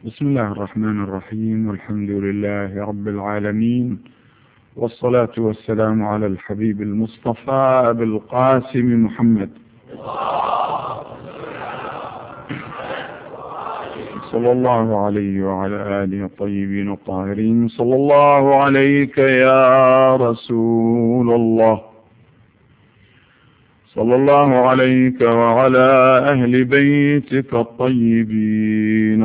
بسم الله الرحمن الرحيم، والحمد لله رب العالمين، والصلاة والسلام على الحبيب المصطفى أبي القاسم محمد صلى الله عليه وعلى آله الطيبين الطاهرين. صلى الله عليك يا رسول الله، صلى الله عليك وعلى أهل بيتك الطيبين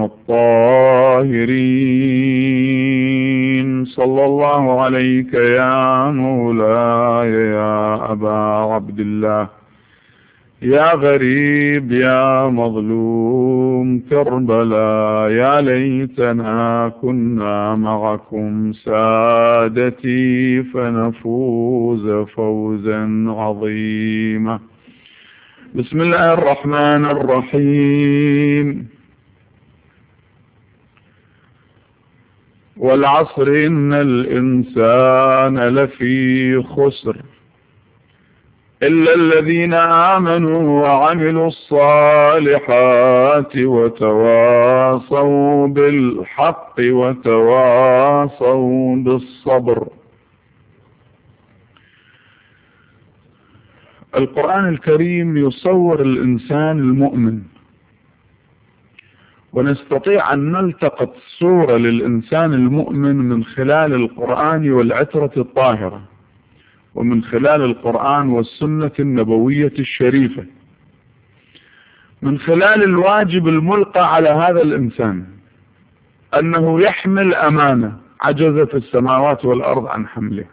الطاهرين. صلى الله عليك يا مولاي يا أبا عبد الله، يا غريب يا مظلوم كربلاء، يا ليتنا كنا معكم سادتي فنفوز فوزا عظيما. بسم الله الرحمن الرحيم. والعصر إن الإنسان لفي خسر إلا الذين آمنوا وعملوا الصالحات وتواصوا بالحق وتواصوا بالصبر. القرآن الكريم يصور الإنسان المؤمن، ونستطيع أن نلتقط صورة للإنسان المؤمن من خلال القرآن والعترة الطاهرة، ومن خلال القرآن والسنة النبوية الشريفة، من خلال الواجب الملقى على هذا الإنسان أنه يحمل أمانة عجزت السماوات والأرض عن حملها.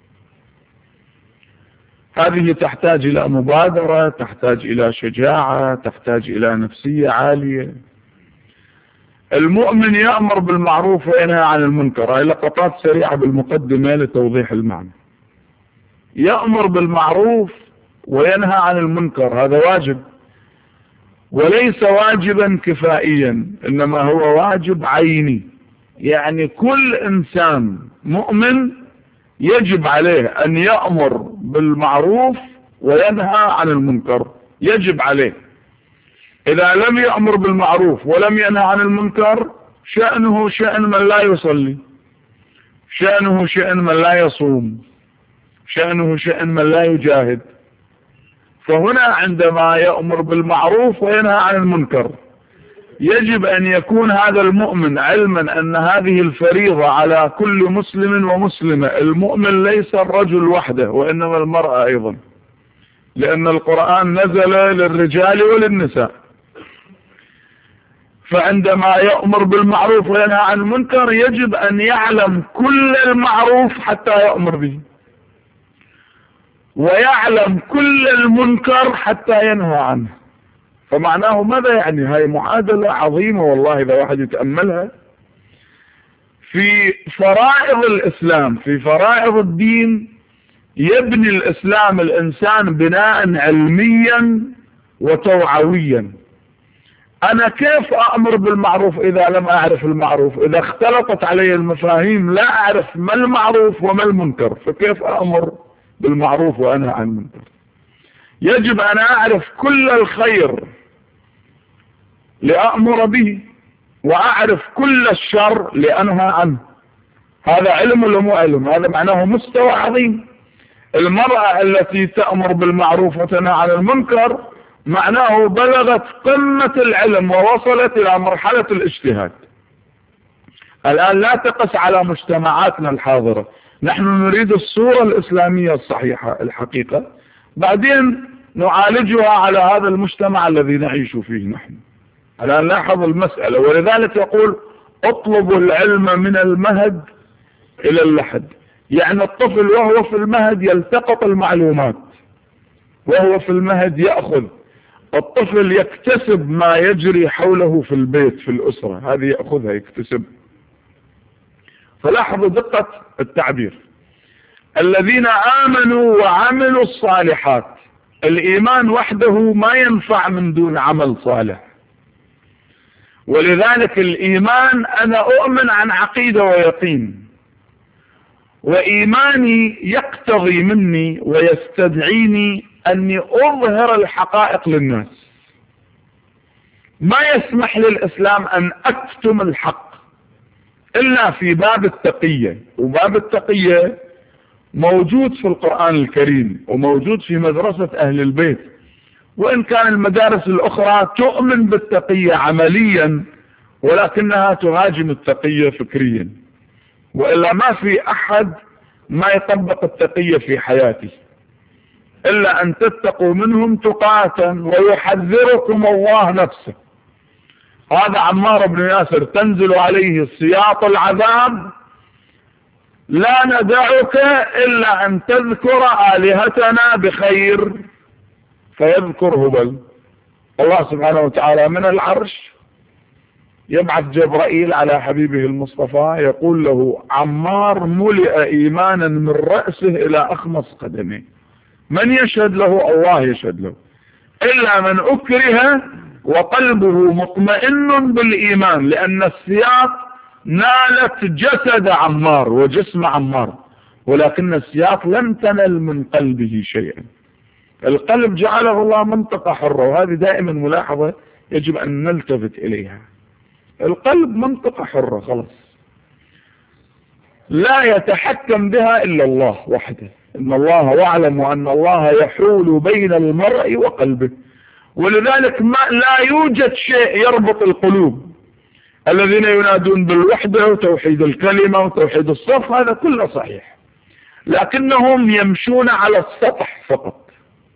هذه تحتاج إلى مبادرة، تحتاج إلى شجاعة، تحتاج إلى نفسية عالية. المؤمن يأمر بالمعروف وينهى عن المنكر. هذه لقطات سريعة بالمقدمة لتوضيح المعنى. يأمر بالمعروف وينهى عن المنكر، هذا واجب، وليس واجبا كفائيا، إنما هو واجب عيني. يعني كل إنسان مؤمن يجب عليه أن يأمر بالمعروف وينهى عن المنكر، يجب عليه. إذا لم يأمر بالمعروف ولم ينهى عن المنكر شأنه شأن من لا يصلي، شأنه شأن من لا يصوم، شأنه شأن من لا يجاهد. فهنا عندما يأمر بالمعروف وينهى عن المنكر يجب أن يكون هذا المؤمن علما أن هذه الفريضة على كل مسلم ومسلمة. المؤمن ليس الرجل وحده، وإنما المرأة أيضا، لأن القرآن نزل للرجال وللنساء. فعندما يأمر بالمعروف وينهى عن المنكر يجب أن يعلم كل المعروف حتى يأمر به، ويعلم كل المنكر حتى ينهى عنه. فمعناه ماذا يعني؟ هاي معادلة عظيمة والله إذا واحد يتأملها. في فرائض الإسلام، في فرائض الدين، يبني الإسلام الإنسان بناء علميا وتوعويا. أنا كيف أأمر بالمعروف إذا لم أعرف المعروف؟ إذا اختلطت علي المفاهيم لا أعرف ما المعروف وما المنكر، فكيف أأمر بالمعروف وأنهى عن المنكر؟ يجب أن أعرف كل الخير لأأمر به، وأعرف كل الشر لأنهى عنه. هذا علم ولا مو علم؟ هذا معناه مستوى عظيم. المرأة التي تأمر بالمعروف وتنهى عن المنكر معناه بلغت قمة العلم ووصلت إلى مرحلة الاجتهاد. الآن لا تقس على مجتمعاتنا الحاضرة، نحن نريد الصورة الإسلامية الصحيحة الحقيقة، بعدين نعالجها على هذا المجتمع الذي نعيش فيه نحن. الآن لاحظ المسألة، ولذلك يقول اطلبوا العلم من المهد إلى اللحد. يعني الطفل وهو في المهد يلتقط المعلومات، وهو في المهد يأخذ. الطفل يكتسب ما يجري حوله في البيت في الأسرة، هذه يأخذها يكتسب. فلاحظوا دقة التعبير، الذين آمنوا وعملوا الصالحات. الإيمان وحده ما ينفع من دون عمل صالح، ولذلك الإيمان أنا أؤمن عن عقيدة ويقين، وإيماني يقتضي مني ويستدعيني أني أظهر الحقائق للناس. ما يسمح للإسلام أن أكتم الحق، إلا في باب التقية، وباب التقية موجود في القرآن الكريم وموجود في مدرسة أهل البيت، وإن كان المدارس الأخرى تؤمن بالتقية عمليا ولكنها تهاجم التقية فكريا، وإلا ما في أحد ما يطبق التقية في حياته إلا أن تتقوا منهم تقاة ويحذركم الله نفسه. هذا عمار بن ياسر تنزل عليه السياط العذاب: لا ندعك إلا أن تذكر آلهتنا بخير، فيذكر هبل. الله سبحانه وتعالى من العرش يبعث جبرائيل على حبيبه المصطفى يقول له: عمار ملئ إيمانا من رأسه إلى أخمص قدمه. من يشهد له؟ الله يشهد له، إلا من أكره وقلبه مطمئن بالإيمان، لأن السياط نالت جسد عمار وجسم عمار، ولكن السياط لم تنل من قلبه شيئا. القلب جعله الله منطقة حرة، وهذه دائما ملاحظة يجب أن نلتفت إليها. القلب منطقة حرة خلاص، لا يتحكم بها إلا الله وحده. إن الله واعلم أن الله يحول بين المرء وقلبه، ولذلك لا يوجد شيء يربط القلوب. الذين ينادون بالوحدة وتوحيد الكلمة وتوحيد الصف هذا كله صحيح، لكنهم يمشون على السطح فقط،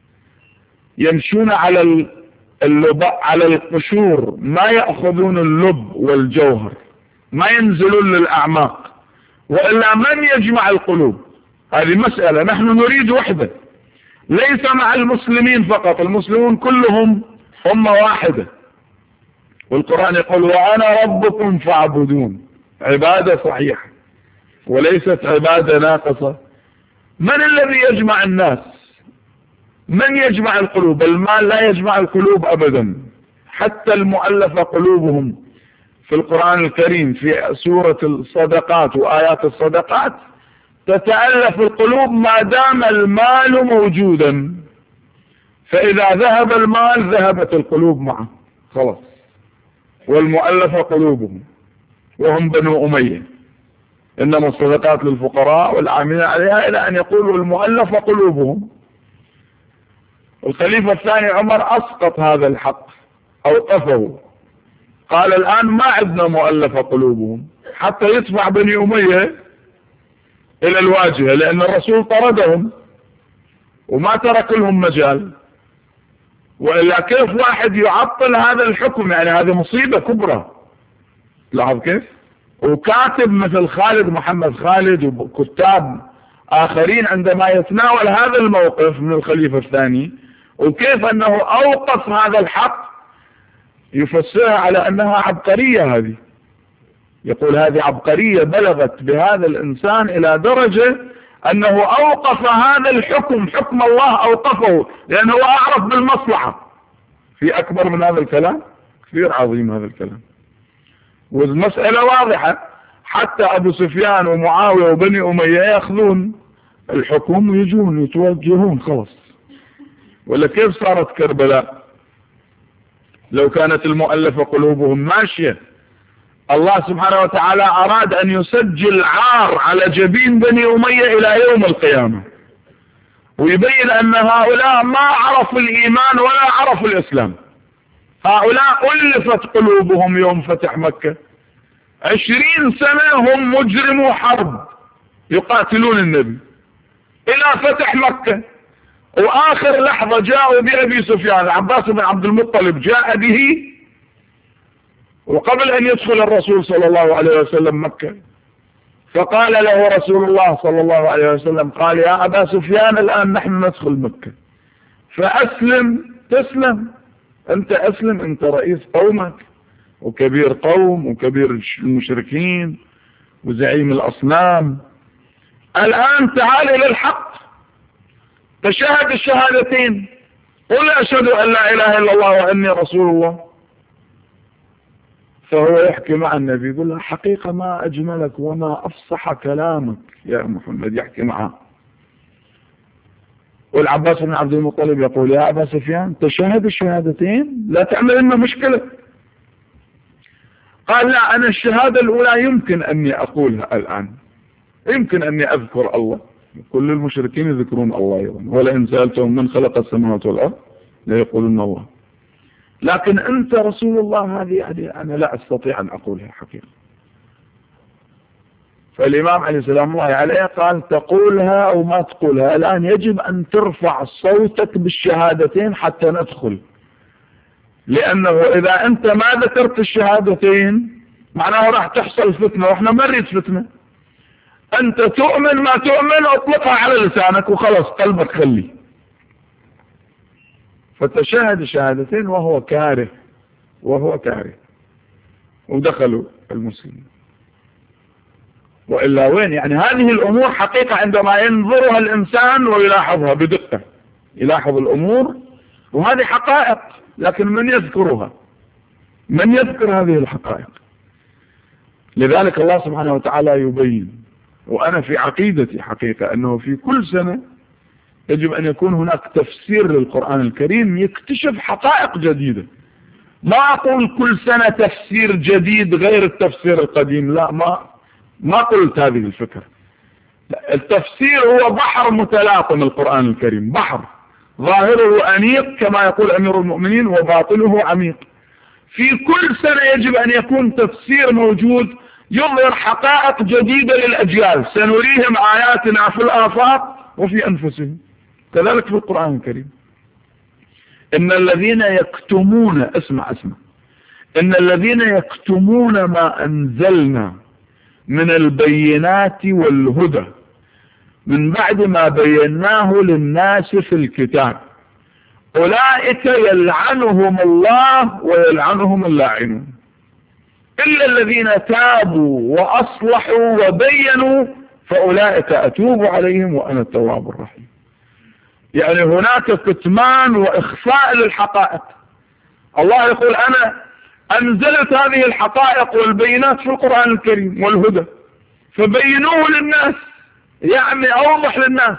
يمشون على على القشور، ما يأخذون اللب والجوهر، ما ينزلون للأعماق. وإلا من يجمع القلوب؟ هذه مسألة. نحن نريد وحدة، ليس مع المسلمين فقط، المسلمون كلهم أمة واحدة، والقرآن يقول: وأنا ربكم فاعبدون. عبادة صحيحة وليست عبادة ناقصة. من الذي يجمع الناس؟ من يجمع القلوب؟ المال لا يجمع القلوب أبدا. حتى المؤلفة قلوبهم في القرآن الكريم في سورة الصدقات وآيات الصدقات تتألف القلوب ما دام المال موجودا، فإذا ذهب المال ذهبت القلوب معه خلاص. والمؤلفة قلوبهم وهم بنو أمية، إنما الصدقات للفقراء والعاملين عليها، إلى أن يقولوا المؤلفة قلوبهم. الخليفة الثاني عمر أسقط هذا الحق، أوقفه، قال: الآن ما عندنا مؤلفة قلوبهم، حتى يدفع بني أمية إلى الواجهة، لأن الرسول طردهم وما ترك لهم مجال. وإلا كيف واحد يعطل هذا الحكم؟ يعني هذه مصيبة كبرى. لاحظ كيف؟ وكاتب مثل خالد محمد خالد وكتاب آخرين عندما يتناول هذا الموقف من الخليفة الثاني وكيف أنه أوقف هذا الحق يفسرها على أنها عبقرية. هذه يقول هذه عبقرية بلغت بهذا الإنسان إلى درجة أنه أوقف هذا الحكم، حكم الله أوقفه، لأنه أعرف بالمصلحة. في أكبر من هذا الكلام؟ كثير عظيم هذا الكلام، والمسألة واضحة. حتى أبو سفيان ومعاوية وبني أمية يأخذون الحكم ويجون يتوجهون خلاص. ولا كيف صارت كربلاء لو كانت المؤلفة قلوبهم ماشية؟ الله سبحانه وتعالى أراد أن يسجل عار على جبين بني أمية إلى يوم القيامة، ويبين أن هؤلاء ما عرفوا الإيمان ولا عرفوا الإسلام. هؤلاء ألفت قلوبهم يوم فتح مكة، 20 سنة هم مجرموا حرب يقاتلون النبي إلى فتح مكة، وآخر لحظة جاءوا بأبي سفيان. العباس بن عبد المطلب جاء به، وقبل أن يدخل الرسول صلى الله عليه وسلم مكة فقال له رسول الله صلى الله عليه وسلم، قال: يا أبا سفيان الآن نحن ندخل مكة، فأسلم تسلم، أنت أسلم، أنت رئيس قومك وكبير قوم وكبير المشركين وزعيم الأصنام. الآن تعال إلى الحق، تشهد الشهادتين، قل أشهد أن لا إله إلا الله وأني رسول الله. فهو يحكي مع النبي يقول له: حقيقة ما أجملك وما أفصح كلامك يا محمد، يحكي معه. والعباس بن عبد المطلب يقول: يا أبا سفيان تشهد الشهادتين، لا تعمل لنا مشكلة. قال لا، أنا الشهادة الأولى يمكن أني أقولها الآن، يمكن أني أذكر الله، كل المشركين يذكرون الله أيضا، ولئن سألتهم من خلق السماوات والأرض ليقولون الله. لكن أنت رسول الله هذه يعني أنا لا أستطيع أن أقولها حقيقة. فالإمام عليه السلام الله عليه قال تقولها أو ما تقولها، الآن يجب أن ترفع صوتك بالشهادتين حتى ندخل، لأنه إذا أنت ما ذكرت الشهادتين معناه راح تحصل فتنة، وإحنا ما نريد فتنة. أنت تؤمن ما تؤمن اطلقها على لسانك وخلص قلبك خلي. فتشاهد الشهادتين وهو كاره، ودخلوا المسلمين. وإلا وين يعني هذه الأمور حقيقة عندما ينظرها الإنسان ويلاحظها بدقة، يلاحظ الأمور وهذه حقائق، لكن من يذكرها؟ من يذكر هذه الحقائق؟ لذلك الله سبحانه وتعالى يبين. وأنا في عقيدتي حقيقة أنه في كل سنة يجب أن يكون هناك تفسير للقرآن الكريم يكتشف حقائق جديدة. ما أقول كل سنة تفسير جديد غير التفسير القديم، لا، ما قلت هذه الفكرة. التفسير هو بحر متلاطم، القرآن الكريم بحر ظاهره أنيق كما يقول أمير المؤمنين وباطنه عميق. في كل سنة يجب أن يكون تفسير موجود يظهر حقائق جديدة للأجيال، سنريهم آياتنا في الآفاق وفي أنفسهم. كذلك في القرآن الكريم. إن الذين يكتمون اسمع إن الذين يكتمون ما أنزلنا من البينات والهدى من بعد ما بيناه للناس في الكتاب أولئك يلعنهم الله ويلعنهم اللاعنون إلا الذين تابوا وأصلحوا وبينوا فأولئك أتوب عليهم وأنا التواب الرحيم. يعني هناك كتمان وإخفاء للحقائق. الله يقول أنا أنزلت هذه الحقائق والبينات في القرآن الكريم والهدى فبينوه للناس، يعني أوضح للناس.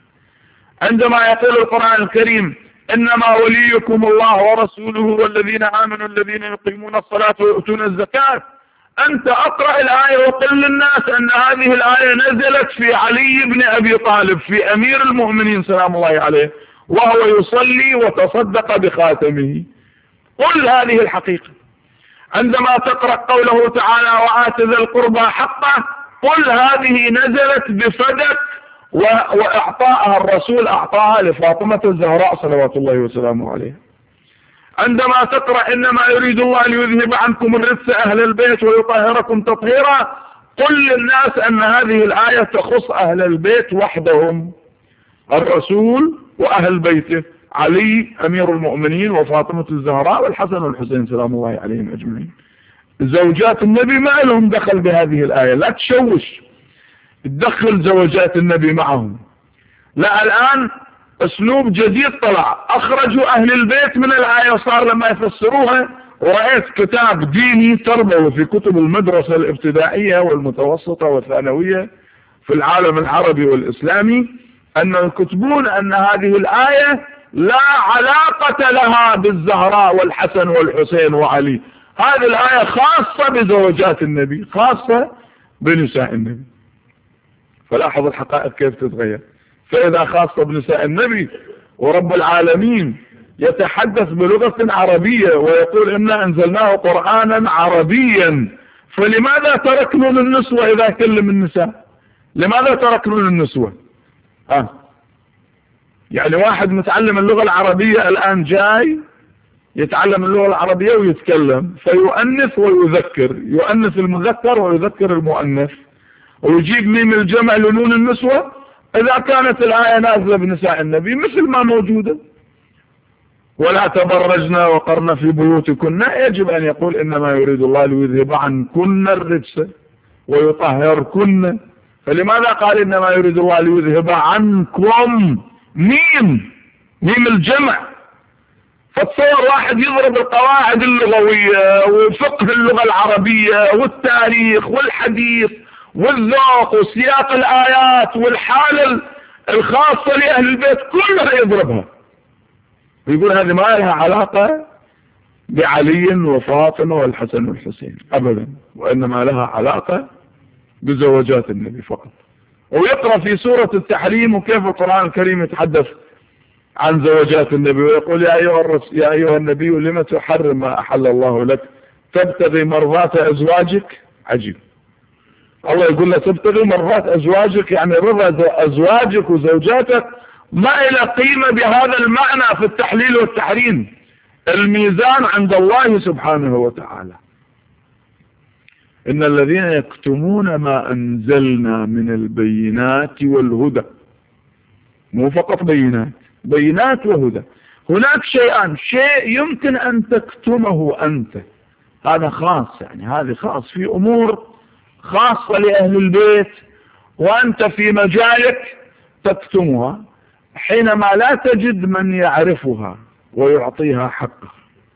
عندما يقول القرآن الكريم إنما وليكم الله ورسوله والذين آمنوا الذين يقيمون الصلاة ويؤتون الزكاة، أنت أقرأ الآية وقل للناس أن هذه الآية نزلت في علي بن أبي طالب، في أمير المؤمنين سلام الله عليه، وهو يصلي وتصدق بخاتمه. قل هذه الحقيقة. عندما تقرأ قوله تعالى وآت ذا القربى حقه، قل هذه نزلت بفدك وإعطاءها الرسول أعطاها لفاطمة الزهراء صلوات الله وسلامه عليها. عندما تقرأ إنما يريد الله ليذهب عنكم الرجس أهل البيت ويطهركم تطهيرا، قل للناس أن هذه الآية تخص أهل البيت وحدهم، الرسول وأهل بيته، علي أمير المؤمنين وفاطمة الزهراء والحسن والحسين سلام الله عليهم أجمعين. زوجات النبي ما لهم دخل بهذه الآية، لا تشوش تدخل زوجات النبي معهم. لا، الآن أسلوب جديد طلع، أخرجوا أهل البيت من الآية، وصار لما يفسروها. ورأيت كتاب ديني تربوي في كتب المدرسة الابتدائية والمتوسطة والثانوية في العالم العربي والإسلامي أنهم يكتبون أن هذه الآية لا علاقة لها بالزهراء والحسن والحسين وعلي، هذه الآية خاصة بزوجات النبي، خاصة بنساء النبي. فلاحظ الحقائق كيف تتغير. فإذا خاصة بنساء النبي ورب العالمين يتحدث بلغة عربية ويقول إنا أنزلناه قرآنا عربيا، فلماذا تركنا للنسوة إذا كلم النساء؟ لماذا تركنا للنسوة؟ يعني واحد متعلم اللغة العربية الآن جاي يتعلم اللغة العربية ويتكلم، فيؤنث ويذكر، يؤنث المذكر ويذكر المؤنث، ويجيب ميم الجمع لنون النسوة. إذا كانت الآية نازلة بنساء النبي مثل ما موجودة ولا تبرجنا وقرنا في بيوتكن، يجب أن يقول إنما يريد الله ليذهب عنكن الرجس ويطهركن. فلماذا قال إنما يريد الله ليذهب عنكم؟ ميم الجمع. فتصور واحد يضرب القواعد اللغوية وفقه اللغة العربية والتاريخ والحديث والذوق وسياق الآيات والحالة الخاصة لأهل البيت كلها يضربها ويقول هذه ما لها علاقة بعلي وفاطمة والحسن والحسين أبدا، وإنما لها علاقة بزوجات النبي فقط. ويقرأ في سورة التحريم وكيف القرآن الكريم يتحدث عن زوجات النبي ويقول يا أيها النبي لما تحرم ما أحل الله لك تبتغي مرضات أزواجك. عجيب، الله يقول له تبتغي مرضات أزواجك، يعني رضا أزواجك وزوجاتك ما إلى قيمة بهذا المعنى في التحليل والتحريم. الميزان عند الله سبحانه وتعالى. إن الذين يكتمون ما أنزلنا من البينات والهدى، مو فقط بينات وهدى. هناك شيئان، شيء يمكن أن تكتمه أنت، هذا خاص، يعني هذه خاص في أمور خاصة لأهل البيت وأنت في مجالك تكتمها حينما لا تجد من يعرفها ويعطيها حقها.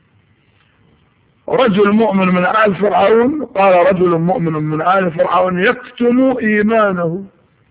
رجل مؤمن من آل فرعون، قال رجل مؤمن من آل فرعون يكتم إيمانه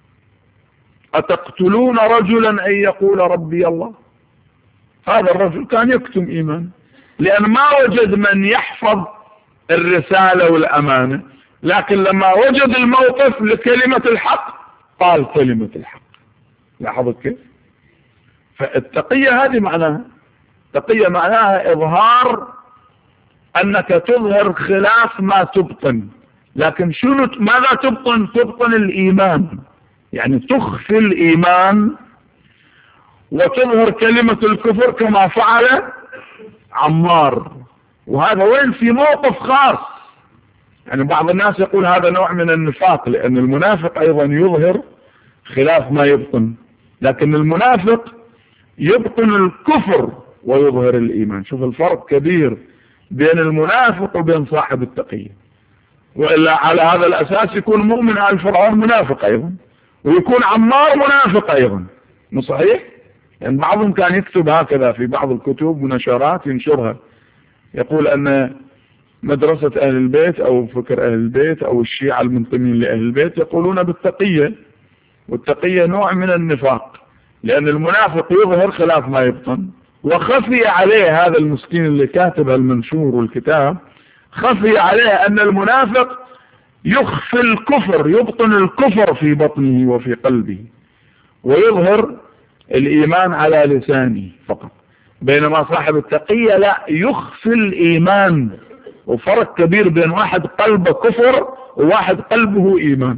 أتقتلون رجلا أن يقول ربي الله. هذا الرجل كان يكتم إيمانه لأن ما وجد من يحفظ الرسالة والأمانة، لكن لما وجد الموقف لكلمة الحق قال كلمة الحق. لاحظت كيف؟ فالتقية هذه معناها، التقية معناها إظهار أنك تظهر خلاف ما تبطن. لكن شنو ماذا تبطن؟ تبطن الإيمان، يعني تخفي الإيمان وتظهر كلمة الكفر كما فعل عمار. وهذا وين؟ في موقف خاص. يعني بعض الناس يقول هذا نوع من النفاق، لأن المنافق أيضا يظهر خلاف ما يبطن، لكن المنافق يبطن الكفر ويظهر الإيمان. شوف الفرق كبير بين المنافق وبين صاحب التقية. وإلا على هذا الأساس يكون مؤمن آل فرعون منافق أيضا، ويكون عمار منافق أيضا، مو صحيح؟ يعني بعضهم كان يكتب هكذا في بعض الكتب ونشرات ينشرها، يقول أن مدرسة أهل البيت أو فكر أهل البيت أو الشيعة المنتمين لأهل البيت يقولون بالتقية، والتقية نوع من النفاق، لأن المنافق يظهر خلاف ما يبطن. وخفي عليه هذا المسكين اللي كاتب المنشور والكتاب، خفي عليه أن المنافق يخفي الكفر، يبطن الكفر في بطنه وفي قلبه ويظهر الإيمان على لسانه فقط، بينما صاحب التقية لا، يخفي الإيمان. وفرق كبير بين واحد قلبه كفر وواحد قلبه إيمان.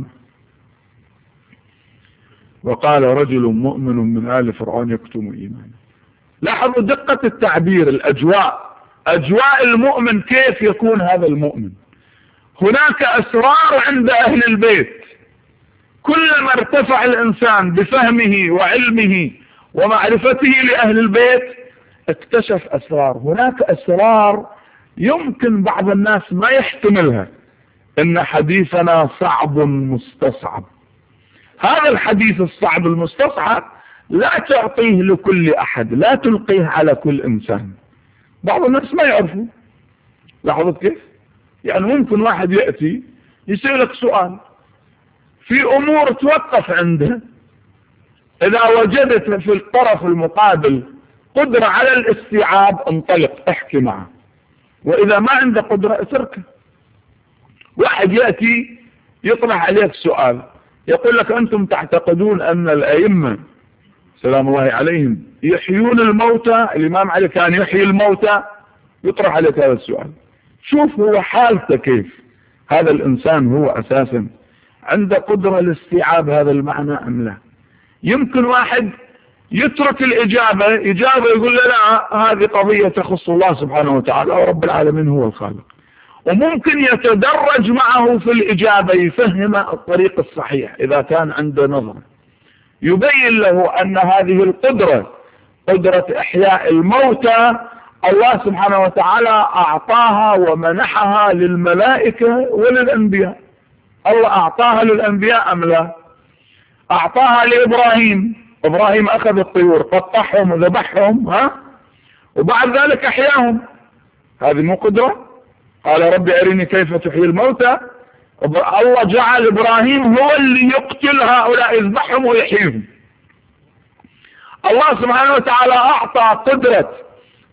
وقال رجل مؤمن من آل فرعون يكتم إيمانه. لاحظوا دقة التعبير، الأجواء، أجواء المؤمن كيف يكون هذا المؤمن. هناك أسرار عند أهل البيت، كلما ارتفع الإنسان بفهمه وعلمه ومعرفته لأهل البيت اكتشف أسرار. هناك أسرار يمكن بعض الناس ما يحتملها. إن حديثنا صعب مستصعب. هذا الحديث الصعب المستصعب لا تعطيه لكل أحد، لا تلقيه على كل إنسان. بعض الناس ما يعرفوا. لاحظت كيف؟ يعني ممكن واحد يأتي يسألك سؤال في أمور توقف عنده، إذا وجدت في الطرف المقابل قدرة على الاستيعاب انطلق احكي معه، وإذا ما عنده قدرة اتركه. واحد يأتي يطرح عليك سؤال يقول لك أنتم تعتقدون أن الأئمة سلام الله عليهم يحيون الموتى؟ الإمام علي كان يحيي الموتى؟ يطرح عليك هذا السؤال. شوف هو حالته كيف. هذا الإنسان هو أساسا عنده قدرة لاستيعاب هذا المعنى أم لا؟ يمكن واحد يترك الإجابة، إجابة يقول لا هذه قضية تخص الله سبحانه وتعالى ورب العالمين هو الخالق. وممكن يتدرج معه في الإجابة، يفهم الطريق الصحيح إذا كان عنده نظر، يبين له أن هذه القدرة، قدرة إحياء الموتى، الله سبحانه وتعالى أعطاها ومنحها للملائكة وللأنبياء. الله أعطاها للأنبياء أم لا؟ أعطاها لإبراهيم. إبراهيم أخذ الطيور قطعهم وذبحهم وبعد ذلك أحياهم. هذه مو قدرة؟ قال ربي أرني كيف تحيي الموتى. الله جعل إبراهيم هو اللي يقتل هؤلاء، يذبحهم ويحييهم. الله سبحانه وتعالى أعطى قدرة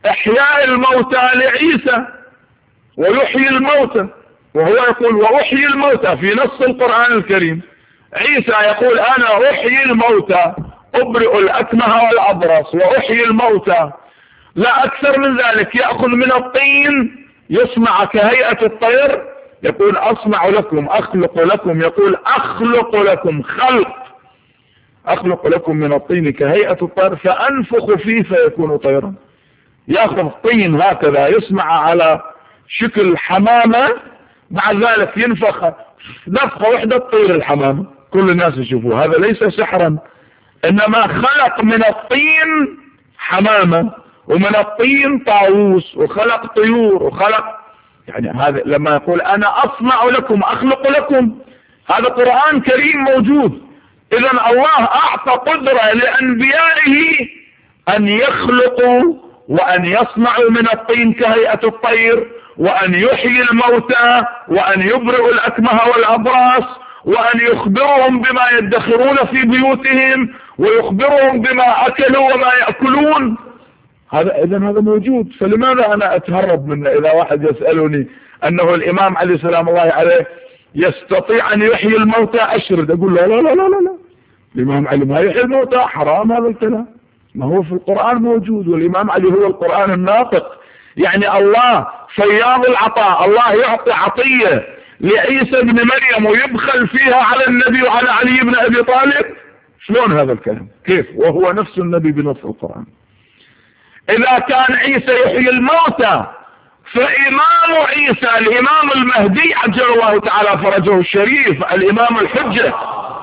إحياء الموتى لعيسى ويحيي الموتى، وهو يقول وأحيي الموتى في نص القرآن الكريم. عيسى يقول أنا أحيي الموتى، أبرئ الأكمه والأبرص وأحيي الموتى. لا أكثر من ذلك، يأخذ من الطين يصنع كهيئة الطير، يقول أصنع لكم أخلق لكم، يقول أخلق لكم أخلق لكم من الطين كهيئة الطير فأنفخ فيه فيكون طيرا. يأخذ طين هكذا يصنع على شكل حمامة، بعد ذلك ينفخ نفخة واحدة تطير الحمامة، كل الناس يشوفوه. هذا ليس سحرا، إنما خلق من الطين حمامة ومن الطين طاووس وخلق طيور وخلق، يعني هذا لما يقول أنا أصنع لكم أخلق لكم، هذا قرآن كريم موجود. إذن الله أعطى قدرة لأنبيائه أن يخلقوا وأن يصنعوا من الطين كهيئة الطير، وأن يحيي الموتى، وأن يبرئ الأكمه والأبرص، وأن يخبرهم بما يدخرون في بيوتهم، ويخبرهم بما أكلوا وما يأكلون. إذن هذا موجود، فلماذا أنا أتهرب منه؟ إذا واحد يسألني أنه الإمام علي سلام الله عليه يستطيع أن يحيي الموتى أشرد، أقول لا لا لا لا لا، الإمام علي ما يحيي الموتى، حرام هذا الكلام، ما هو في القرآن موجود، والإمام علي هو القرآن الناطق. يعني الله فياض العطاء، الله يعطي عطية لعيسى بن مريم ويبخل فيها على النبي وعلى علي بن أبي طالب. شلون هذا الكلام؟ كيف وهو نفس النبي بنص القرآن؟ إذا كان عيسى يحيي الموتى، فإمام عيسى الإمام المهدي عجل الله تعالى فرجه الشريف، الإمام الحجة،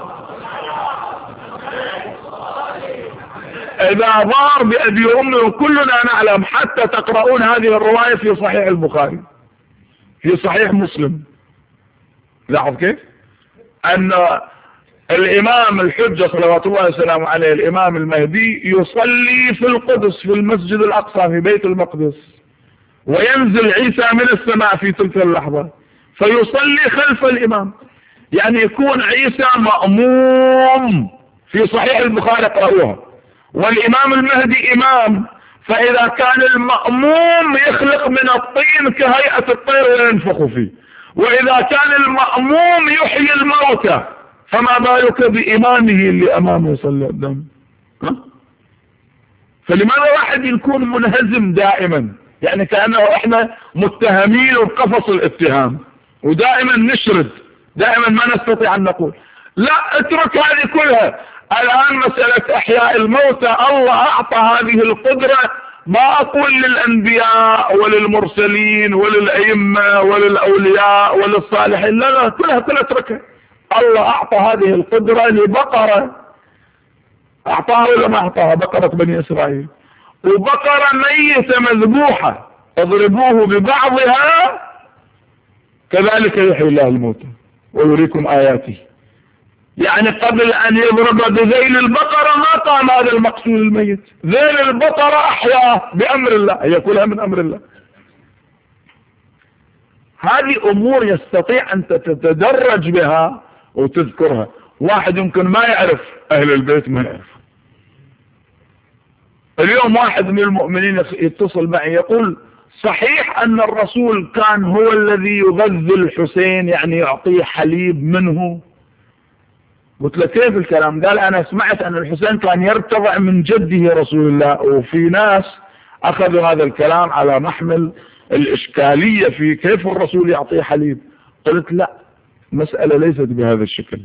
إذا ضار بأبي وأمه، كلنا نعلم حتى تقرؤون هذه الرواية في صحيح البخاري في صحيح مسلم. لاحظ كيف أن الإمام الحجة صلوات الله وسلامه عليه الإمام المهدي يصلي في القدس في المسجد الأقصى في بيت المقدس، وينزل عيسى من السماء في تلك اللحظة فيصلي خلف الإمام، يعني يكون عيسى مأموم في صحيح البخاري قرأوها، والإمام المهدي إمام. فإذا كان المأموم يخلق من الطين كهيئة الطير وينفخ فيه، وإذا كان المأموم يحيي الموتى، فما بالك بإمامه اللي أمامه صلى الله عليه وسلم؟ فلماذا واحد يكون منهزم دائما؟ يعني كأنه احنا متهمين وقفص الاتهام، ودائما نشرد، دائما ما نستطيع أن نقول لا اترك هذه كلها. الآن مسألة إحياء الموتى الله أعطى هذه القدرة، ما أقول للأنبياء وللمرسلين وللأئمة وللأولياء وللصالحين، لا لا، كلها اتركها. الله أعطى هذه القدرة لبقرة، أعطاها ولا ما أعطاها؟ بقرة بني إسرائيل، وبقرة ميتة مذبوحة اضربوه ببعضها كذلك يحيي الله الموتى ويريكم آياته. يعني قبل أن يضرب بذيل البقرة ما قام هذا المقتول الميت، ذيل البقرة أحياه بأمر الله، هي كلها من أمر الله. هذه أمور يستطيع أن تتدرج بها وتذكرها. واحد يمكن ما يعرف، أهل البيت ما يعرف. اليوم واحد من المؤمنين يتصل معي يقول صحيح أن الرسول كان هو الذي يغذي الحسين، يعني يعطيه حليب منه؟ قلت له كيف الكلام؟ قال أنا سمعت أن الحسين كان يرتضع من جده رسول الله، وفي ناس أخذوا هذا الكلام على محمل الإشكالية في كيف الرسول يعطيه حليب. قلت لا، المسألة ليست بهذا الشكل.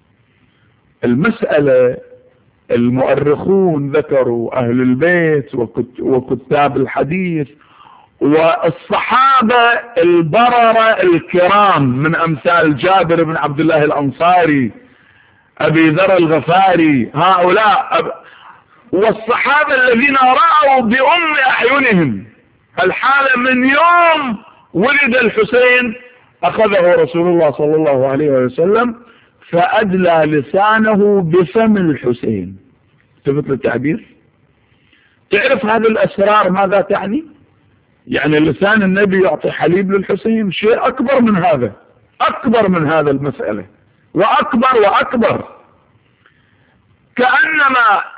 المسألة المؤرخون ذكروا، أهل البيت وكتاب الحديث والصحابة البررة الكرام من أمثال جابر بن عبد الله الأنصاري، أبي ذر الغفاري، هؤلاء والصحابة الذين رأوا بأم أعينهم الحالة من يوم ولد الحسين أخذه رسول الله صلى الله عليه وسلم فأدلى لسانه بفم الحسين. تفت التعبير؟ تعرف هذه الأسرار ماذا تعني؟ يعني لسان النبي يعطي حليب للحسين، شيء أكبر من هذا، أكبر من هذا المسألة، وأكبر وأكبر. كأنما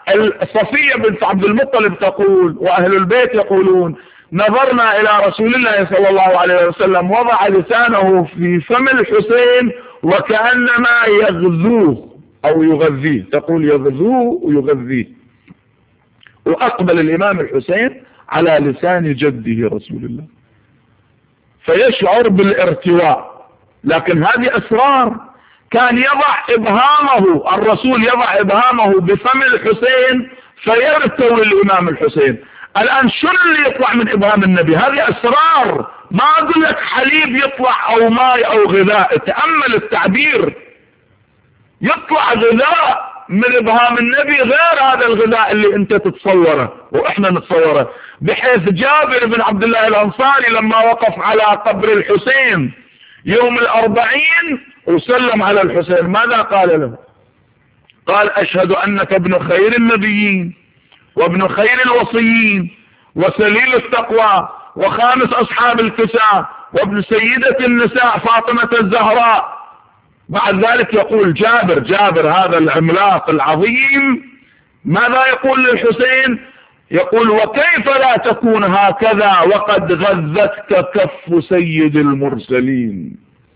صفية بنت عبد المطلب تقول وأهل البيت يقولون نظرنا إلى رسول الله صلى الله عليه وسلم وضع لسانه في فم الحسين وكأنما يغذوه أو يغذيه، تقول يغذوه ويغذيه. وأقبل الإمام الحسين على لسان جده رسول الله فيشعر بالارتواء. لكن هذه أسرار. كان يضع إبهامه الرسول، يضع إبهامه بفم الحسين فيرتوي الإمام الحسين. الآن شنو اللي يطلع من إبهام النبي؟ هذه أسرار. ما أقول لك حليب يطلع أو ماء أو غذاء، تأمل التعبير. يطلع غذاء من إبهام النبي غير هذا الغذاء اللي أنت تتصوره وإحنا نتصوره، بحيث جابر بن عبد الله الأنصاري لما وقف على قبر الحسين يوم 40 وسلم على الحسين ماذا قال له؟ قال أشهد أنك ابن خير النبيين وابن خير الوصيين وسليل التقوى وخامس أصحاب الكساء وابن سيدة النساء فاطمة الزهراء. بعد ذلك يقول جابر هذا العملاق العظيم ماذا يقول للحسين؟ يقول وكيف لا تكون هكذا وقد غذتك كف سيد المرسلين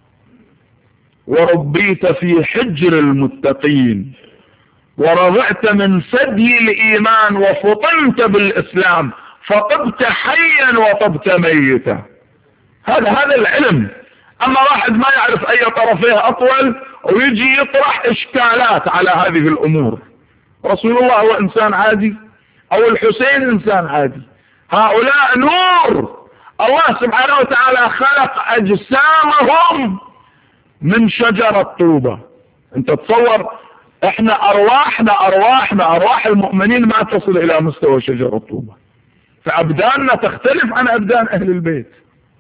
وربيت في حجر المتقين ورضعت من ثدي الإيمان وفطنت بالإسلام فطبت حيا وطبت ميتا. هذا العلم. أما واحد ما يعرف أي طرفيه أطول ويجي يطرح إشكالات على هذه الأمور. رسول الله هو إنسان عادي أو الحسين إنسان عادي؟ هؤلاء نور. الله سبحانه وتعالى خلق أجسامهم من شجرة طوبة. أنت تصور احنا أرواح المؤمنين ما تصل إلى مستوى شجرة طوبة، فأبداننا تختلف عن أبدان أهل البيت.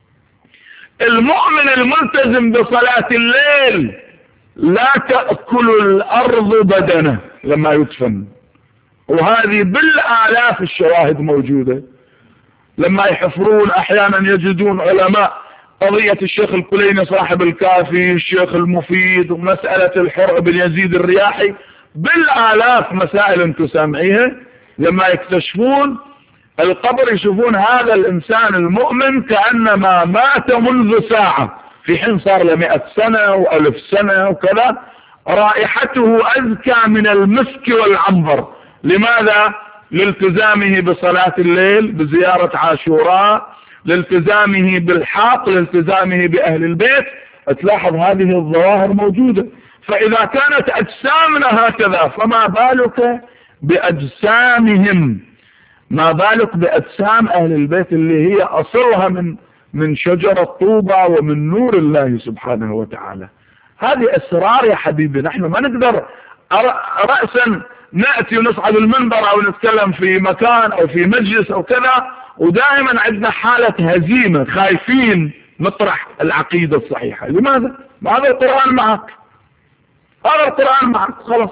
المؤمن الملتزم بصلاة الليل لا تأكل الأرض بدنه لما يدفن، وهذه بالآلاف الشواهد موجودة. لما يحفرون أحيانا يجدون علماء قضية الشيخ الكليني صاحب الكافي، الشيخ المفيد، ومسألة الحر بن يزيد الرياحي، بالآلاف مسائل انتم سامعيها. لما يكتشفون القبر يشوفون هذا الإنسان المؤمن كأنما مات منذ ساعة، في حين صار له 100 سنة و1000 سنة وكذا. رائحته أزكى من المسك والعنبر. لماذا؟ لالتزامه بصلاة الليل، بزيارة عاشوراء، لالتزامه بالحق، لالتزامه بأهل البيت. تلاحظ هذه الظواهر موجودة. فإذا كانت أجسامنا هكذا فما بالك بأجسامهم، ما بالك بأجسام أهل البيت اللي هي أصلها من شجرة طوبة ومن نور الله سبحانه وتعالى. هذه أسرار يا حبيبي. نحن ما نقدر رأسا نأتي ونصعد المنبر أو نتكلم في مكان أو في مجلس أو كذا ودائما عندنا حالة هزيمة، خايفين نطرح العقيدة الصحيحة. لماذا؟ هذا القرآن معك، هذا القرآن معك، خلاص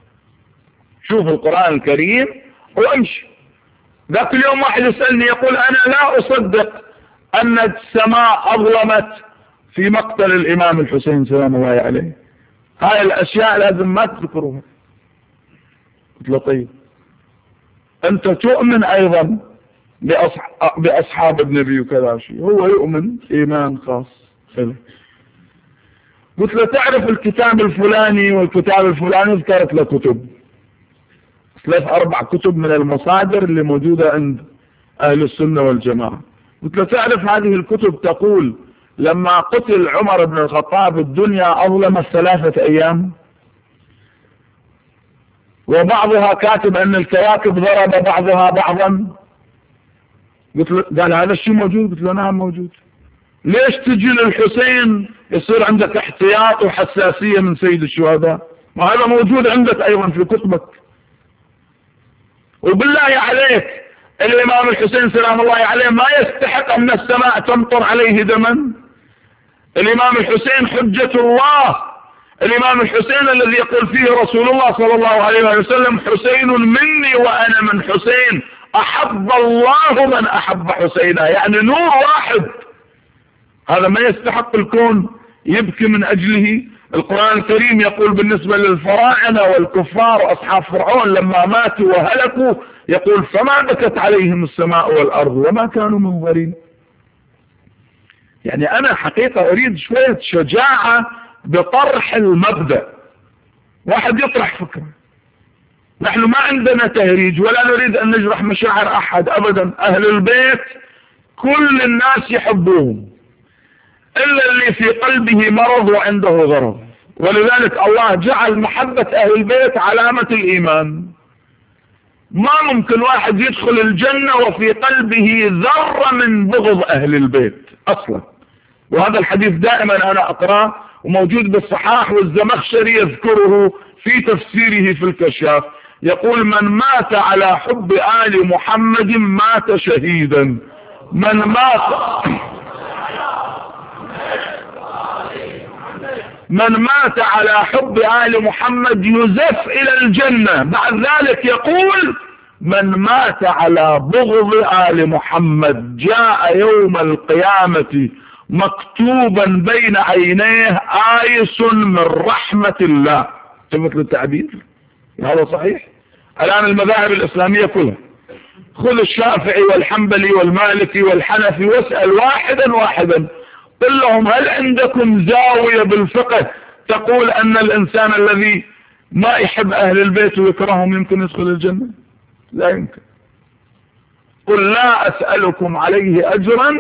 شوف القرآن الكريم وامشي. ذاك اليوم واحد يسألني يقول أنا لا أصدق أن السماء أظلمت في مقتل الإمام الحسين سلام الله عليه. هاي الأشياء لازم ما تذكروها. قلت له طيب أنت تؤمن أيضا بأصحاب النبي وكذا شيء؟ هو يؤمن إيمان خاص. قلت له تعرف الكتاب الفلاني والكتاب الفلاني؟ ذكرت له كتب 3-4 كتب من المصادر اللي موجودة عند أهل السنة والجماعة. قلت له تعرف هذه الكتب تقول لما قتل عمر بن الخطاب الدنيا أظلمت 3 أيام، وبعضها كاتب أن الكواكب ضرب بعضها بعضا. قلت له قال هذا الشيء موجود؟ قلت له نعم موجود. ليش تجي للحسين يصير عندك احتياط وحساسية من سيد الشهداء؟ ما هذا موجود عندك أيضا في كتبك. وبالله عليك الإمام الحسين سلام الله عليه ما يستحق أن السماء تمطر عليه دما. الإمام الحسين حجة الله. الإمام الحسين الذي يقول فيه رسول الله صلى الله عليه وسلم حسين مني وأنا من حسين، أحب الله من أحب حسينا، يعني نور واحد. هذا ما يستحق الكون يبكي من أجله؟ القرآن الكريم يقول بالنسبة للفراعنة والكفار وأصحاب فرعون لما ماتوا وهلكوا يقول فما بكت عليهم السماء والأرض وما كانوا منظرين. يعني أنا حقيقة أريد شوية شجاعة بطرح المبدأ. واحد يطرح فكرة، نحن ما عندنا تهريج ولا نريد أن نجرح مشاعر أحد أبدا. أهل البيت كل الناس يحبوهم إلا اللي في قلبه مرض وعنده غرض، ولذلك الله جعل محبة أهل البيت علامة الإيمان. ما ممكن واحد يدخل الجنة وفي قلبه ذرة من بغض أهل البيت أصلا. وهذا الحديث دائما أنا أقرأه وموجود بالصحاح، والزمخشري يذكره في تفسيره في الكشاف، يقول من مات على حب آل محمد مات شهيدا. من مات على حب آل محمد يزف إلى الجنة. بعد ذلك يقول من مات على بغض آل محمد جاء يوم القيامة مكتوبا بين عينيه آيس من رحمة الله. شفت التعبير؟ هذا صحيح. الآن المذاهب الإسلامية كلها، خذ الشافعي والحنبلي والمالكي والحنفي واسأل واحدا واحدا، قل لهم هل عندكم زاوية بالفقه تقول أن الإنسان الذي ما يحب أهل البيت ويكرههم يمكن يدخل الجنة؟ لا يمكن. قل لا أسألكم عليه أجرا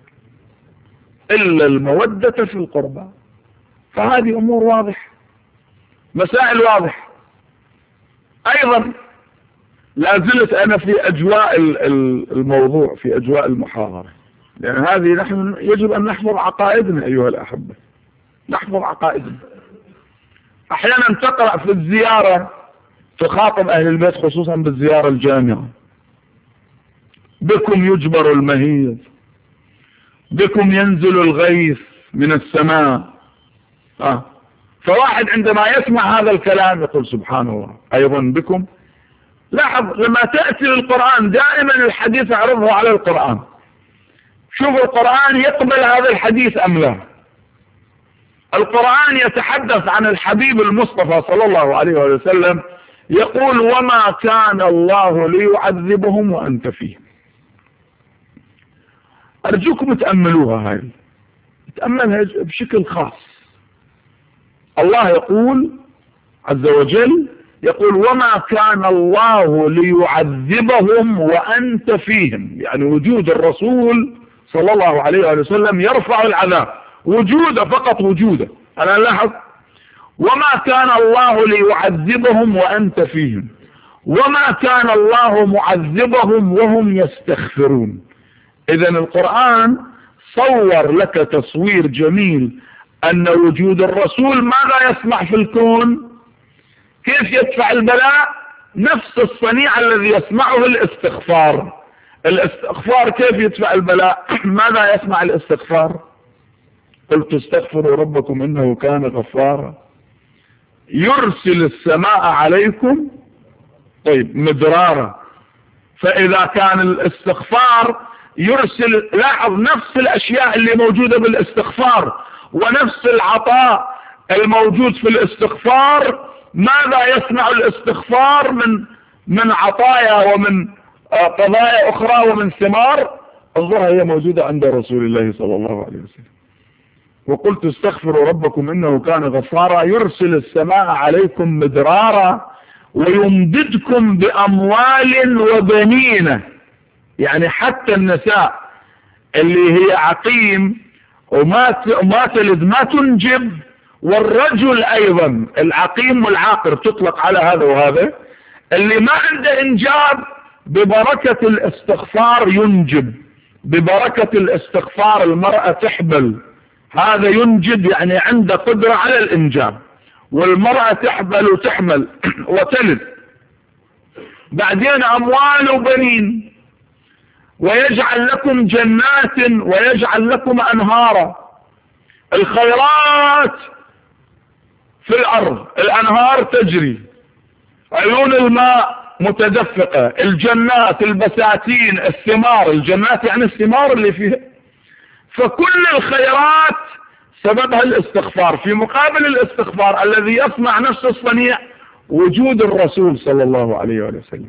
إلا المودة في القربى. فهذه أمور واضحة، مسائل واضحة. أيضا لا زلت أنا في أجواء الموضوع، في أجواء المحاضرة، لأن هذه نحن يجب أن نحفظ عقائدنا أيها الأحبة، نحفظ عقائدنا. أحيانا تقرأ في الزيارة تخاطب أهل البيت خصوصا بالزيارة الجامعة، بكم يجبر المهيز، بكم ينزل الغيث من السماء. فواحد عندما يسمع هذا الكلام يقول سبحان الله، أيضا بكم. لاحظ لما تأتي للقرآن دائما الحديث أعرضه على القرآن. شوف القرآن يقبل هذا الحديث أم لا. القرآن يتحدث عن الحبيب المصطفى صلى الله عليه وسلم، يقول وما كان الله ليعذبهم وأنت فيهم. أرجوكم تأملوها، هاي تأملها بشكل خاص. الله يقول عز وجل، يقول وما كان الله ليعذبهم وأنت فيهم، يعني وجود الرسول صلى الله عليه وسلم يرفع العذاب، وجوده فقط وجوده. أنا لاحظ وما كان الله ليعذبهم وأنت فيهم وما كان الله معذبهم وهم يستغفرون. إذن القرآن صور لك تصوير جميل أن وجود الرسول ماذا يصنع في الكون؟ كيف يدفع البلاء؟ نفس الصنيع الذي يصنعه الاستغفار. الاستغفار كيف يدفع البلاء؟ ماذا يصنع الاستغفار؟ قلت استغفروا ربكم إنه كان غفارا يرسل السماء عليكم مدرارا. فإذا كان الاستغفار يرسل، لاحظ نفس الأشياء اللي موجودة بالاستغفار ونفس العطاء الموجود في الاستغفار، ماذا يصنع الاستغفار من عطايا ومن قضايا أخرى ومن ثمار؟ انظرها هي موجودة عند رسول الله صلى الله عليه وسلم. وقلت استغفروا ربكم إنه كان غفارا يرسل السماء عليكم مدرارا ويمددكم بأموال وبنين. يعني حتى النساء اللي هي عقيم وما تلد ما تنجب، والرجل أيضا العقيم والعاقر تطلق على هذا وهذا، اللي ما عنده إنجاب ببركة الاستغفار ينجب، ببركة الاستغفار المرأة تحبل، هذا ينجب يعني عنده قدرة على الإنجاب، والمرأة تحبل وتحمل وتلد. بعدين أموال وبنين، ويجعل لكم جنات ويجعل لكم أنهارا. الخيرات في الأرض، الأنهار تجري، عيون الماء متدفقة، الجنات، البساتين، الثمار، الجنات يعني الثمار اللي فيها. فكل الخيرات سببها الاستغفار. في مقابل الاستغفار الذي يصنع نفس الصنيع وجود الرسول صلى الله عليه وسلم.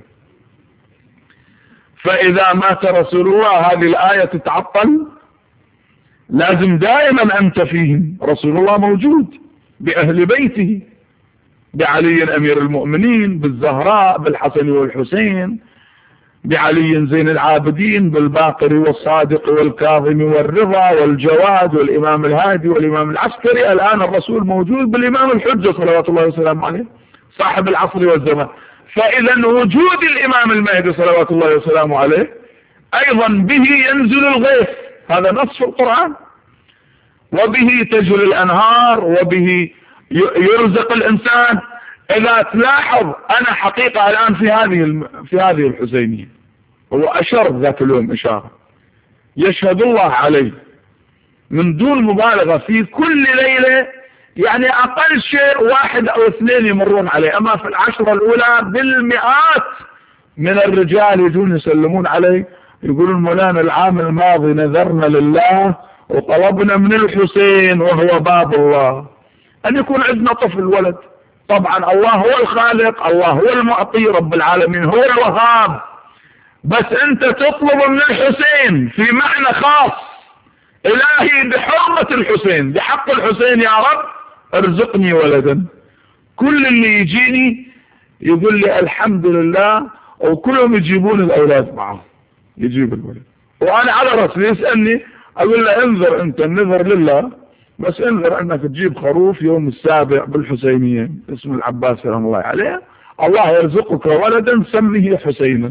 فإذا مات رسول الله هذه الآية تتعطل. لازم دائما أنت فيهم. رسول الله موجود بأهل بيته، بعلي أمير المؤمنين، بالزهراء، بالحسن والحسين، بعلي زين العابدين، بالباقر والصادق والكاظم والرضا والجواد والإمام الهادي والإمام العسكري. الآن الرسول موجود بالإمام الحجة صلوات الله وسلامه عليه صاحب العصر والزمان. فإذا وجود الإمام المهدي صلوات الله وسلامه عليه أيضا به ينزل الغيث، هذا نص في القرآن، وبه تجري الأنهار، وبه يرزق الإنسان. إذا تلاحظ أنا حقيقة الآن في هذه الحسينية، هو أشر ذاك اليوم إشارة يشهد الله عليه من دون مبالغة في كل ليلة، يعني أقل شيء 1 أو 2 يمرون عليه. أما في العشرة الأولى بالمئات من الرجال يجون يسلمون عليه، يقولون مولانا العام الماضي نذرنا لله وطلبنا من الحسين وهو باب الله أن يكون عندنا طفل ولد. طبعا الله هو الخالق، الله هو المعطي، رب العالمين هو الوهاب، بس أنت تطلب من الحسين في معنى خاص. إلهي بحرمة الحسين، بحق الحسين يا رب ارزقني ولدا. كل اللي يجيني يقول لي الحمد لله، وكلهم يجيبون الأولاد معهم، يجيب الولد. وأنا على رأسي يسألني أقول له انظر أنت، النذر لله، بس انظر أنك تجيب خروف يوم السابع بالحسينية اسم العباس سلام الله عليه، الله يرزقك ولدا سميه حسينا.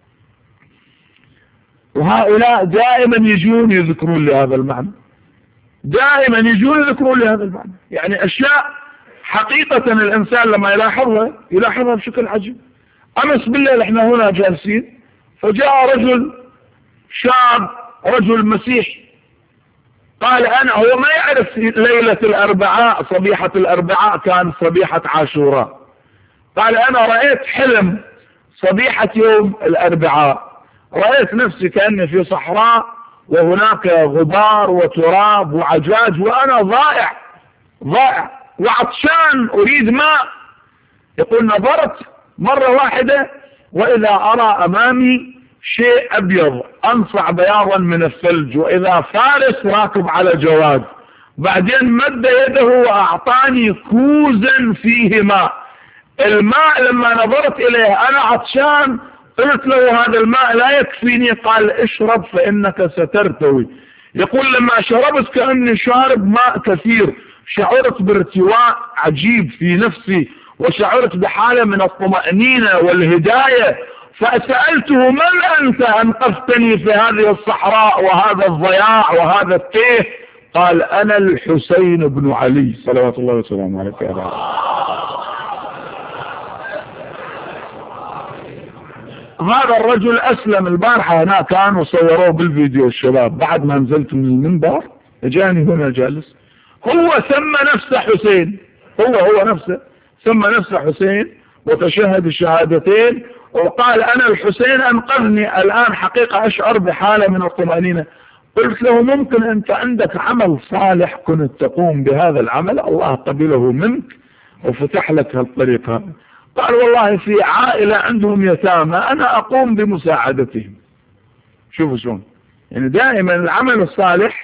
وهؤلاء دائما يجون يذكرون لي هذا المعنى، دائما يجون يذكرون لي هذا المعنى. يعني أشياء حقيقة الإنسان لما يلاحظها بشكل عجيب. أمس بالليل احنا هنا جالسين، فجاء رجل شاب، رجل مسيحي، قال أنا، هو ما يعرف ليلة الأربعاء، صبيحة الأربعاء كان صبيحة عاشوراء، قال أنا رأيت حلم صبيحة يوم الأربعاء، رأيت نفسي كأني في صحراء وهناك غبار وتراب وعجاج وأنا ضائع وعطشان أريد ماء. يقول نظرت مرة واحدة وإذا أرى أمامي شيء أبيض أنصع بياضا من الثلج، وإذا فارس راكب على جواد. بعدين مد يده وأعطاني كوزا فيه ماء. الماء لما نظرت إليه أنا عطشان، قلت له هذا الماء لا يكفيني، قال اشرب فإنك سترتوي. يقول لما شربت كأني شارب ماء كثير، شعرت بارتواء عجيب في نفسي، وشعرت بحالة من الطمأنينة والهداية. فسألته من أنت أنقذتني في هذه الصحراء وهذا الضياع وهذا التيه؟ قال أنا الحسين بن علي صلوات الله وسلامه عليك يا رب. هذا الرجل أسلم البارحة هنا، كان وصوروه بالفيديو الشباب، بعد ما نزلت من المنبر جاني هنا جالس، هو سمى نفسه حسين، هو نفسه سمى نفسه حسين وتشهد الشهادتين وقال أنا الحسين أنقذني. الآن حقيقة أشعر بحالة من الطمأنينة. قلت له ممكن أنت عندك عمل صالح كنت تقوم بهذا العمل، الله قبله منك وفتح لك هالطريقة. قال والله في عائلة عندهم يتامى أنا أقوم بمساعدتهم. شوفوا شلون، يعني دائما العمل الصالح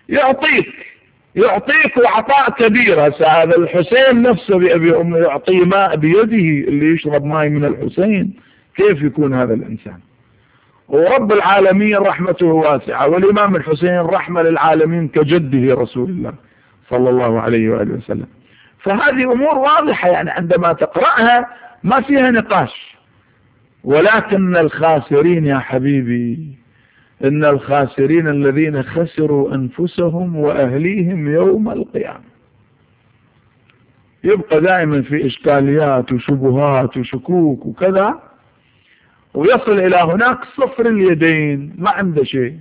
يعطيك وعطاء كبير. هذا الحسين نفسه بأبي أمه يعطيه ماء بيده، اللي يشرب ماء من الحسين كيف يكون هذا الإنسان؟ ورب العالمين رحمته واسعة، والإمام الحسين رحمة للعالمين كجده رسول الله صلى الله عليه وآله وسلم. فهذه أمور واضحة، يعني عندما تقرأها ما فيها نقاش. ولكن الخاسرين يا حبيبي، إن الخاسرين الذين خسروا أنفسهم وأهليهم يوم القيامة. يبقى دائما في إشكاليات وشبهات وشكوك وكذا، ويصل إلى هناك صفر اليدين، ما عنده شيء.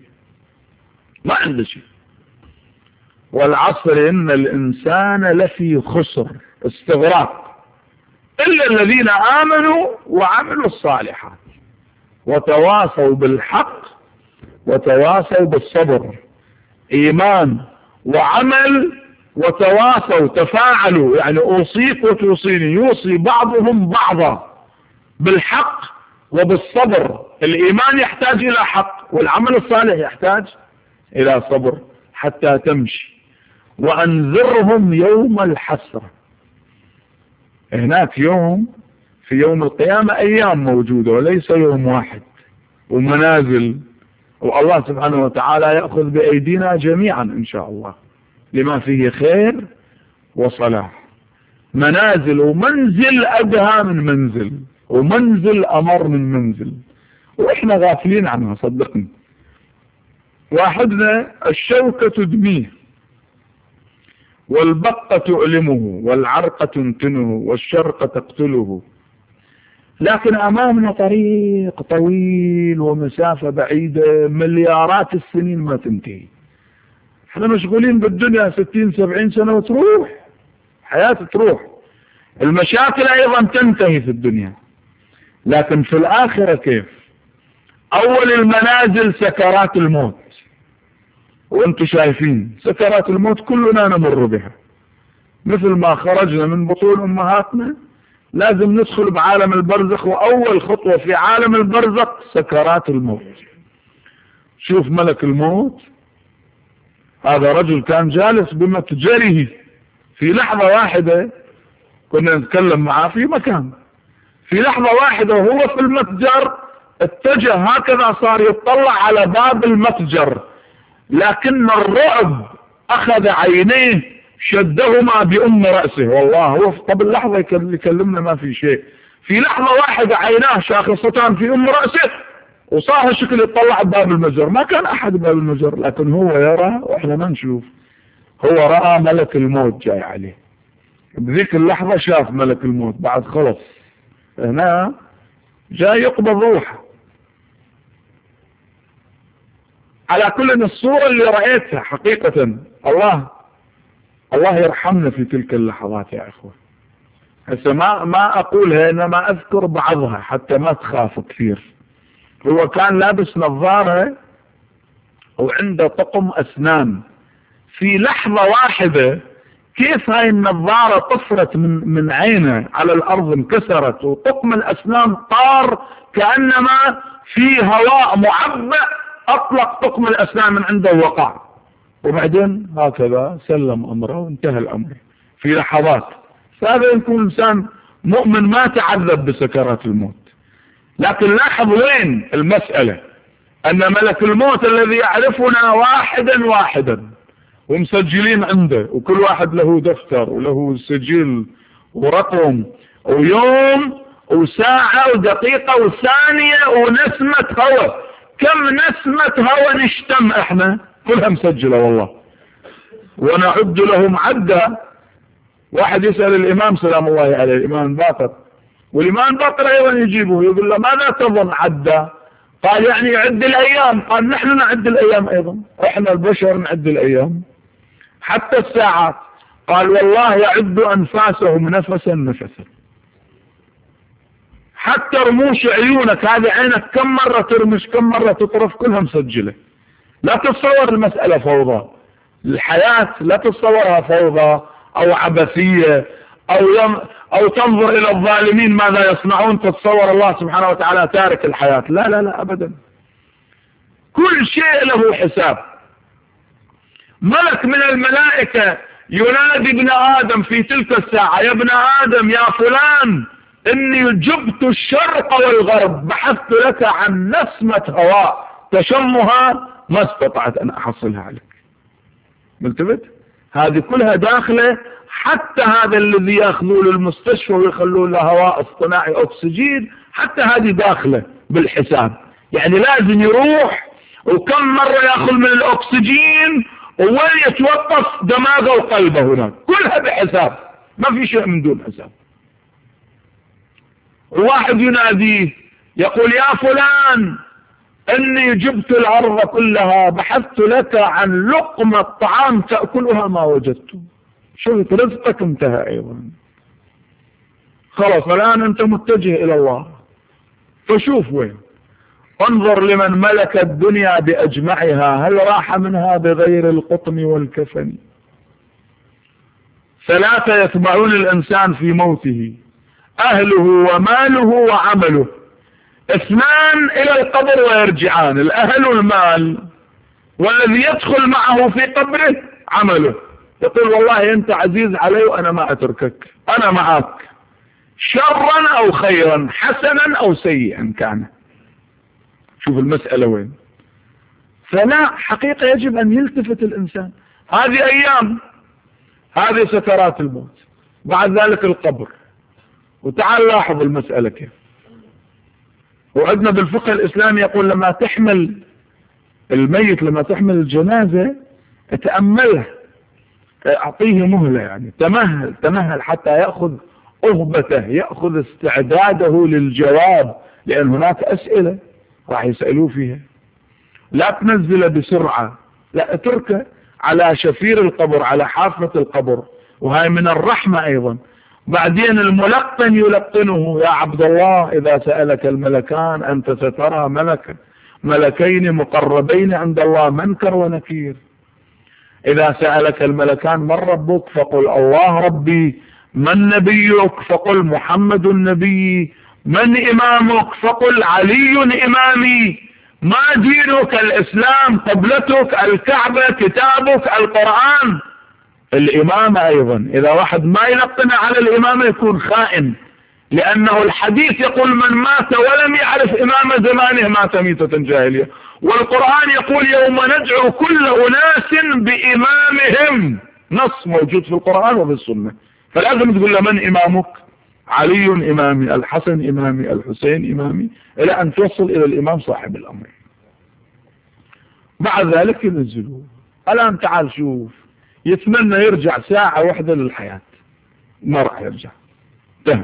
والعصر إن الإنسان لفي خسر، استغراق، إلا الذين آمنوا وعملوا الصالحات وتواصوا بالحق وتواصوا بالصبر. إيمان وعمل وتواصوا تفاعلوا، يعني أوصيك وتوصيني، يوصي بعضهم بعضا بالحق وبالصبر. الإيمان يحتاج إلى حق، والعمل الصالح يحتاج إلى صبر حتى تمشي. وأنذرهم يوم الحسرة. هناك يوم، في يوم القيامة أيام موجودة وليس يوم واحد، ومنازل، والله سبحانه وتعالى يأخذ بأيدينا جميعا إن شاء الله لما فيه خير وصلاح. منازل، ومنزل أدهى من منزل، ومنزل أمر من منزل، وإحنا غافلين عنها صدقني. واحدنا الشوكة تدميه، والبقة تؤلمه، والعرق تنتنه، والشرق تقتله. لكن أمامنا طريق طويل ومسافة بعيدة مليارات السنين ما تنتهي. احنا مشغولين بالدنيا 60-70 سنة وتروح، حياة تروح. المشاكل أيضا تنتهي في الدنيا، لكن في الآخرة كيف؟ أول المنازل سكرات الموت، وانتم شايفين سكرات الموت كلنا نمر بها. مثل ما خرجنا من بطون أمهاتنا لازم ندخل بعالم البرزخ، وأول خطوة في عالم البرزخ سكرات الموت. شوف ملك الموت، هذا رجل كان جالس بمتجره، في لحظة واحدة كنا نتكلم معاه في مكان، في لحظة واحدة وهو في المتجر اتجه هكذا، صار يطلع على باب المتجر، لكن الرعب أخذ عينيه شدهما بأم رأسه. والله هو قبل لحظة يكلمنا ما في شيء، في لحظة واحدة عيناه شاخصتان في أم رأسه، وصار شكل يطلع بباب المتجر. ما كان أحد باب المتجر، لكن هو يرى وإحنا ما نشوف. هو رأى ملك الموت جاي عليه بذيك اللحظة، شاف ملك الموت، بعد خلص هنا جاي يقبض روحه. على كل الصورة اللي رأيتها حقيقة الله يرحمنا في تلك اللحظات يا أخوة. هسه ما أقولها، إنما أذكر بعضها حتى ما تخاف كثير. هو كان لابس نظارة وعنده طقم أسنان، في لحظة واحدة كيف هاي النظارة طفرت من عينه على الأرض، انكسرت، وطقم الأسنان طار كأنما في هواء معبأ أطلق طقم الأسنان من عنده وقع، وبعدين هكذا سلم أمره وانتهى الأمر في لحظات. فهذا يكون إنسان مؤمن ما تعذب بسكرات الموت. لكن لاحظ وين المسألة، أن ملك الموت الذي يعرفنا واحدا واحدا ومسجلين عنده، وكل واحد له دفتر وله سجل ورقم ويوم وساعة ودقيقة وثانية ونسمة هواء. كم نسمة هواء نشتم احنا، كلها مسجلة والله، ونعد لهم عدا. واحد يسأل الإمام سلام الله عليه، الإمام باقر، والإمام باقر أيضا يجيبه، يقول له ماذا تظن عدا؟ قال يعني يعد الأيام. قال نحن نعد الأيام أيضا، احنا البشر نعد الأيام حتى الساعات. قال والله يعد أنفاسهم نفسا نفسا، حتى رموش عيونك، هذه عينك كم مرة ترمش كم مرة تطرف، كلها مسجلة. لا تتصور المسألة فوضى، الحياة لا تتصورها فوضى أو عبثية أو تنظر إلى الظالمين ماذا يصنعون تتصور الله سبحانه وتعالى تارك الحياة. لا لا لا أبدا، كل شيء له حساب. ملك من الملائكة ينادي ابن آدم في تلك الساعة، يا ابن آدم يا فلان إني جبت الشرق والغرب، بحثت لك عن نسمة هواء تشمها ما استطعت أن أحصلها عليك. ملتفت؟ هذه كلها داخلة، حتى هذا الذي يأخذوا للمستشفى ويخلوا له هواء اصطناعي أكسجين، حتى هذه داخلة بالحساب. يعني لازم يروح وكم مرة يأخذ من الأكسجين وين يتوقف دماغه وقلبه هناك، كلها بحساب، ما في شيء من دون حساب. واحد يناديه يقول يا فلان إني جبت الأرض كلها، بحثت لك عن لقمة طعام تأكلها ما وجدت. شوف رزقك انتهى أيضا، خلاص الآن أنت متجه إلى الله. فشوف وين، انظر لمن ملك الدنيا بأجمعها، هل راح منها بغير القطن والكفن؟ ثلاثة يتبعون الإنسان في موته: أهله وماله وعمله. اثنان إلى القبر ويرجعان: الأهل والمال، والذي يدخل معه في قبره عمله. يقول والله أنت عزيز علي وأنا ما أتركك، أنا معك شرا أو خيرا، حسنا أو سيئا كان. شوف المسألة وين. فلا، حقيقة يجب أن يلتفت الإنسان. هذه أيام، هذه سكرات الموت، بعد ذلك القبر. وتعال لاحظ المسألة كيف. وعندنا بالفقه الإسلامي يقول لما تحمل الميت، لما تحمل الجنازة تأملها، أعطيه مهلة، يعني تمهل حتى يأخذ أهبته، يأخذ استعداده للجواب، لأن هناك أسئلة راح يسألوه فيها. لا تنزل بسرعة، لا، اتركه على شفير القبر، على حافة القبر، وهي من الرحمة أيضا. بعدين الملقن يلقنه: يا عبد الله إذا سألك الملكان أنت سترى ملكين مقربين عند الله، منكر ونكير. إذا سألك الملكان من ربك فقل الله ربي، من نبيك فقل محمد النبي، من إمامك فقل علي إمامي، ما دينك الإسلام، قبلتك الكعبة، كتابك القرآن. الإمامة أيضا، إذا واحد ما يلقن على الإمامة يكون خائن، لأنه الحديث يقول من مات ولم يعرف إمام زمانه مات ميتة جاهلية، والقرآن يقول يوم ندعو كل أناس بإمامهم، نص موجود في القرآن وفي السنة. فلازم تقول له من إمامك؟ علي إمامي، الحسن إمامي، الحسين إمامي، إلى أن توصل إلى الإمام صاحب الأمر. بعد ذلك ينزلوه. الآن تعال شوف، يتمنى يرجع ساعة واحدة للحياة، ما راح يرجع، انتهى.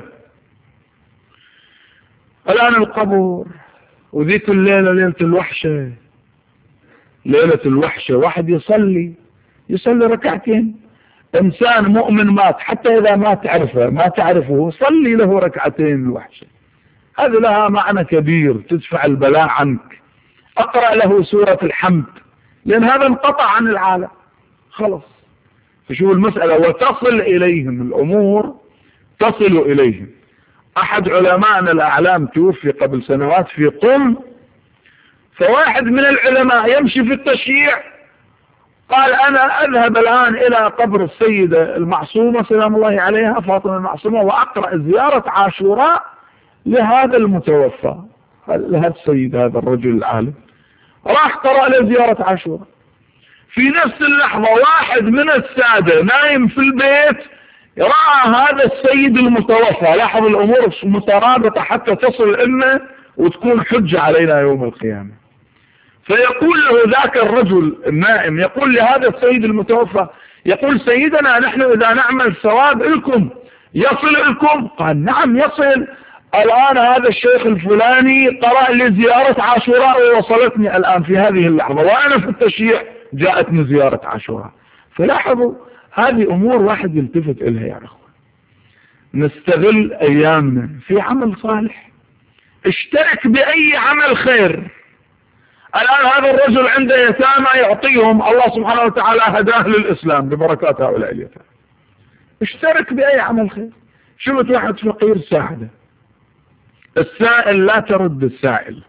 الآن القبر، وذيك الليلة ليلة الوحشة، ليلة الوحشة. واحد يصلي ركعتين، إنسان مؤمن مات، حتى إذا ما تعرفه صلي له ركعتين الوحشة، هذه لها معنى كبير، تدفع البلاء عنك. أقرأ له سورة الحمد، لأن هذا انقطع عن العالم خلص. فشوف المسألة، وتصل إليهم الأمور، تصل إليهم. أحد علماءنا الأعلام توفي قبل سنوات في قم، فواحد من العلماء يمشي في التشييع قال أنا أذهب الآن إلى قبر السيدة المعصومة سلام الله عليها فاطمة المعصومة، وأقرأ زيارة عاشوراء لهذا المتوفى، لهذا السيد، هذا الرجل العالم. راح قرأ له زيارة عاشوراء. في نفس اللحظة واحد من السادة نايم في البيت رأى هذا السيد المتوفى. لاحظ الأمور مترابطة حتى تصل إلنا وتكون حجة علينا يوم القيامة. فيقول له ذاك الرجل النائم، يقول لهذا السيد المتوفى، يقول سيدنا نحن إذا نعمل ثواب لكم يصل لكم؟ قال نعم يصل. الآن هذا الشيخ الفلاني قرأ لي زيارة عاشوراء ووصلتني الآن في هذه اللحظة، وأنا في التشييع جاءتني زيارة عاشوراء. فلاحظوا هذه أمور واحد يلتفت إليها يا أخوان. نستغل أيامنا في عمل صالح، اشترك بأي عمل خير. الآن هذا الرجل عنده يتامى يعطيهم، الله سبحانه وتعالى هداه للإسلام ببركات هؤلاء اليتامى. اشترك بأي عمل خير. شفت واحد فقير ساعده. السائل لا ترد السائل.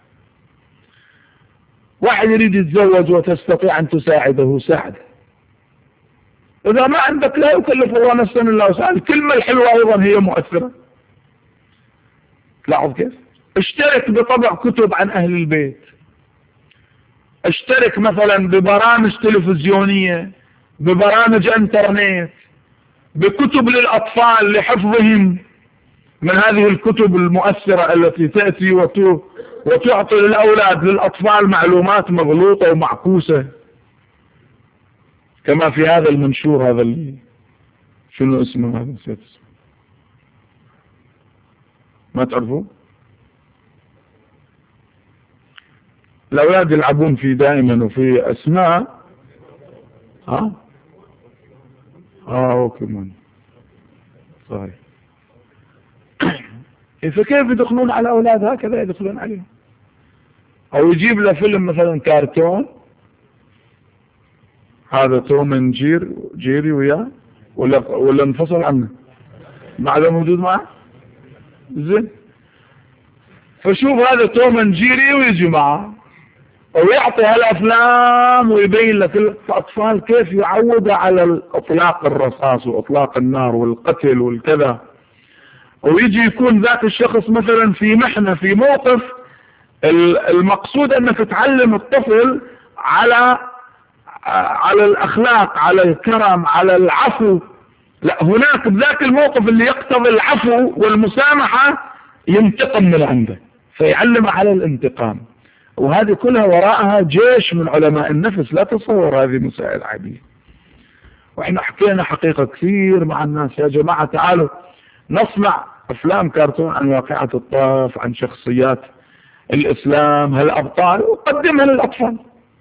واحد يريد يتزوج وتستطيع أن تساعده، ساعده. إذا ما عندك لا يكلف الله نفسا إلا وسعها. الكلمة الحلوة أيضا هي مؤثرة. لاحظ كيف. اشترك بطبع كتب عن أهل البيت، اشترك مثلا ببرامج تلفزيونية، ببرامج انترنت، بكتب للأطفال لحفظهم من هذه الكتب المؤثرة التي تأتي وتعطي للأولاد للأطفال معلومات مغلوطة ومعكوسة، كما في هذا المنشور هذا اللي شنو اسمه، هذا نسيت اسمه، ما تعرفوه؟ الأولاد يلعبون فيه دائما وفي أسماء بوكيمون صحيح. فكيف يدخلون على أولاد هكذا يدخلون عليهم؟ أو يجيب له فيلم مثلا كارتون، هذا توم جيري وياه، ولا انفصل عنه؟ ما عاد موجود معه؟ زين. فشوف هذا توم أند جيري ويجي معه ويعطي هالأفلام ويبين لك الأطفال كيف يعود على إطلاق الرصاص وإطلاق النار والقتل والكذا. ويجي يكون ذاك الشخص مثلا في محنة في موقف، المقصود أنك تعلم الطفل على الأخلاق، على الكرم، على العفو. لا، هناك بذاك الموقف اللي يقتضي العفو والمسامحة ينتقم من عنده، فيعلم على الانتقام. وهذه كلها وراءها جيش من علماء النفس، لا تصور هذه مسائل عادية. واحنا حكينا حقيقة كثير مع الناس، يا جماعة تعالوا نصنع افلام كرتون عن واقعة الطائف، عن شخصيات الاسلام هالابطال، وقدمها للاطفال.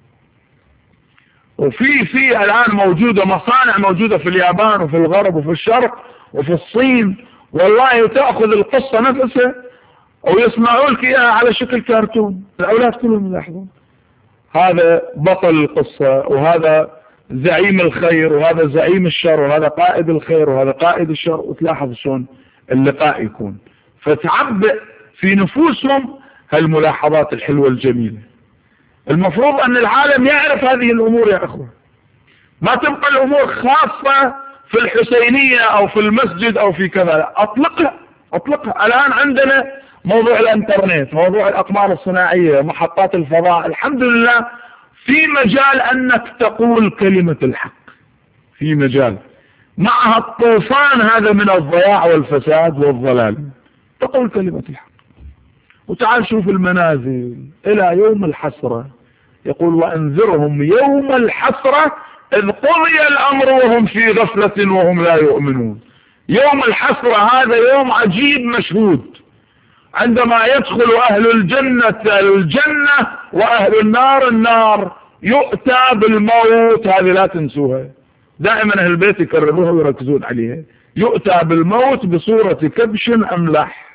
وفي الان موجودة مصانع موجودة في اليابان وفي الغرب وفي الشرق وفي الصين، والله تأخذ القصة نفسها ويصنعوا لك اياها على شكل كرتون، الاولاد كلهم يلاحظون هذا بطل القصة، وهذا زعيم الخير، وهذا زعيم الشر، وهذا قائد الخير، وهذا قائد الشر، وتلاحظ شلون اللقاء يكون. فتعبئ في نفوسهم هالملاحظات الحلوة الجميلة. المفروض ان العالم يعرف هذه الامور يا اخوة، ما تبقى الامور خاصة في الحسينية او في المسجد او في كذا، اطلقها. الان عندنا موضوع الانترنت، موضوع الاقمار الصناعية، محطات الفضاء، الحمد لله في مجال انك تقول كلمة الحق، في مجال مع الطوفان هذا من الضياع والفساد والضلال تقول كلمة الحق. وتعال شوف المنازل الى يوم الحسرة، يقول وانذرهم يوم الحسرة اذ قضي الامر وهم في غفلة وهم لا يؤمنون. يوم الحسرة هذا يوم عجيب مشهود، عندما يدخل اهل الجنة واهل النار يؤتى بالموت. هذه لا تنسوها، دائما اهل البيت يكرروها ويركزون عليها. يؤتى بالموت بصورة كبش املح،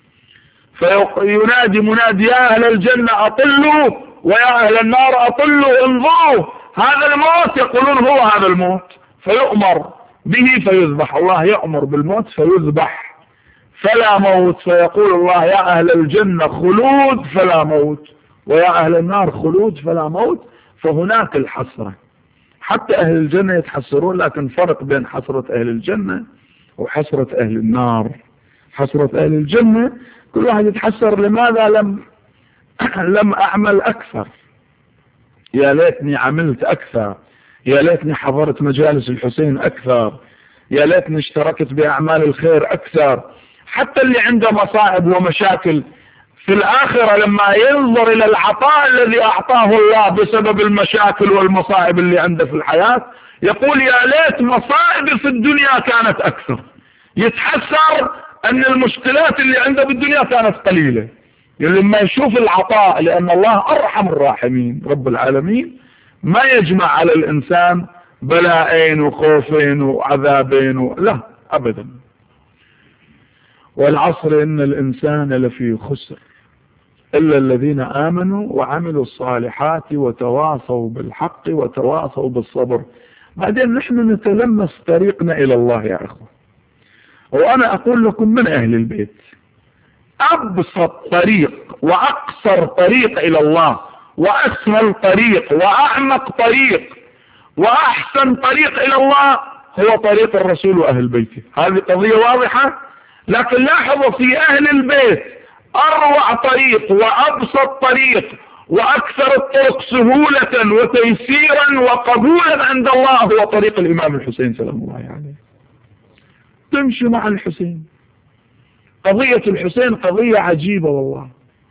فينادي منادي يا اهل الجنة اطلوا ويا اهل النار اطلوا انظروا هذا الموت. يقولون هو هذا الموت، فيؤمر به فيذبح. الله يأمر بالموت فيذبح فلا موت، فيقول الله يا اهل الجنة خلود فلا موت، ويا اهل النار خلود فلا موت. فهناك الحسرة، حتى اهل الجنة يتحسرون، لكن فرق بين حسرة اهل الجنة وحسرة اهل النار. حسرة اهل الجنة كل واحد يتحسر لماذا لم اعمل اكثر، يا ليتني عملت اكثر، يا ليتني حضرت مجالس الحسين اكثر، يا ليتني اشتركت باعمال الخير اكثر. حتى اللي عنده مصائب ومشاكل في الآخرة لما ينظر إلى العطاء الذي أعطاه الله بسبب المشاكل والمصائب اللي عنده في الحياة يقول يا ليت مصائبي في الدنيا كانت أكثر. يتحسر أن المشكلات اللي عنده بالدنيا كانت قليلة. لما يشوف العطاء، لأن الله أرحم الراحمين رب العالمين، ما يجمع على الإنسان بلاءين وخوفين وعذابين لا أبدا. والعصر إن الإنسان لفي خسر إلا الذين آمنوا وعملوا الصالحات وتواصوا بالحق وتواصوا بالصبر. بعدين نحن نتلمس طريقنا إلى الله يا أخوة. وأنا أقول لكم من أهل البيت، أبسط طريق وأقصر طريق إلى الله وأسهل طريق وأعمق طريق وأحسن طريق إلى الله هو طريق الرسول وأهل بيته. هذه قضية واضحة. لكن لاحظوا في أهل البيت أروع طريق وأبسط طريق وأكثر الطرق سهولة وتيسيرا وقبولا عند الله هو طريق الإمام الحسين سلام الله عليه. تمشي مع الحسين. قضية الحسين قضية عجيبة والله،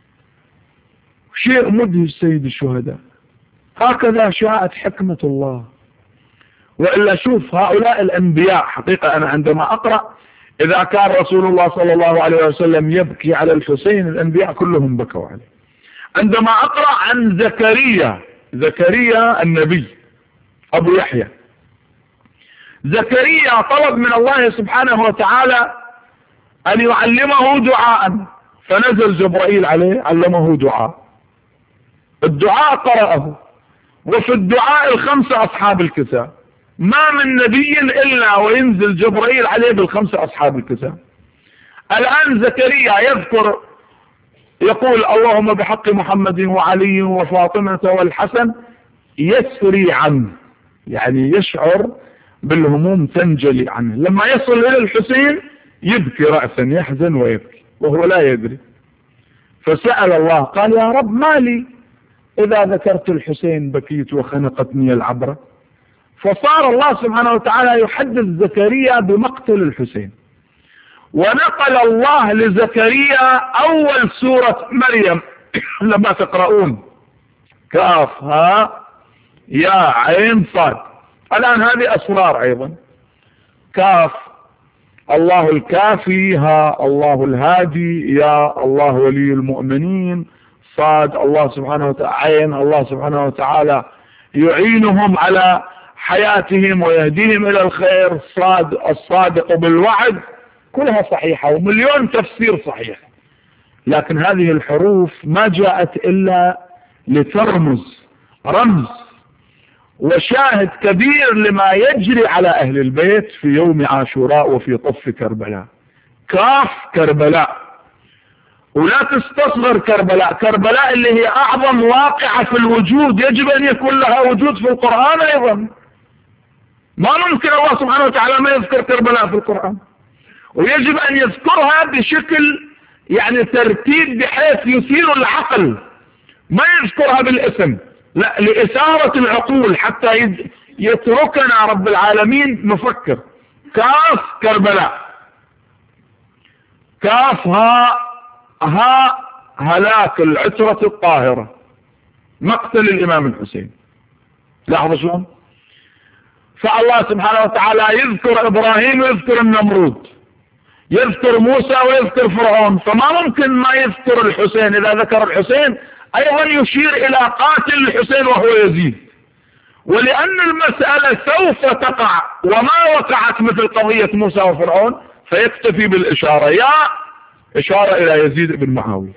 شيء مدهش سيد الشهداء. هكذا شاءت حكمة الله. وإلا شوف هؤلاء الأنبياء، حقيقة أنا عندما أقرأ إذا كان رسول الله صلى الله عليه وسلم يبكي على الحسين الأنبياء كلهم بكوا عليه. عندما أقرأ عن زكريا النبي أبو يحيى، زكريا طلب من الله سبحانه وتعالى أن يعلمه دعاء، فنزل جبرائيل عليه علمه دعاء. الدعاء قرأه، وفي الدعاء 5 أصحاب الكتاب ما من نبي إلا وينزل جبرائيل عليه بالخمسة أصحاب الكتاب. الآن زكريا يذكر يقول اللهم بحق محمد وعلي وفاطمة والحسن، يسري عنه، يعني يشعر بالهموم تنجلي عنه. لما يصل إلى الحسين يبكي رأسا، يحزن ويبكي وهو لا يدري. فسأل الله قال يا رب ما لي إذا ذكرت الحسين بكيت وخنقتني العبرة. فصار الله سبحانه وتعالى يحدث زكريا بمقتل الحسين. ونقل الله لزكريا أول سورة مريم لما تقرؤون كاف ها يا عين صاد. الآن هذه أسرار أيضا. كاف الله الكافي، ها الله الهادي، يا الله ولي المؤمنين، صاد الله سبحانه وتعالى، عين الله سبحانه وتعالى يعينهم على حياتهم ويهديهم إلى الخير، صاد الصادق بالوعد. كلها صحيحة ومليون تفسير صحيح. لكن هذه الحروف ما جاءت إلا لترمز رمز وشاهد كبير لما يجري على أهل البيت في يوم عاشوراء وفي طف كربلاء. كاف كربلاء، ولا تستصغر كربلاء. كربلاء اللي هي أعظم واقعة في الوجود، يجب أن يكون لها وجود في القرآن أيضا. ما ممكن الله سبحانه وتعالى ما يذكر كربلاء في القرآن، ويجب أن يذكرها بشكل يعني ترتيب بحيث يثير العقل، ما يذكرها بالاسم، لا، لإثارة العقول حتى يتركنا رب العالمين نفكر. كاف كربلاء. كاف ها هلاك العترة الطاهرة، مقتل الإمام الحسين. لاحظوا شلون؟ فالله سبحانه وتعالى يذكر إبراهيم ويذكر النمرود، يذكر موسى ويذكر فرعون، فما ممكن ما يذكر الحسين. إذا ذكر الحسين أيضا يشير إلى قاتل الحسين وهو يزيد. ولأن المسألة سوف تقع وما وقعت مثل قضية موسى وفرعون، فيكتفي بالإشارة، يا إشارة إلى يزيد بن معاوية.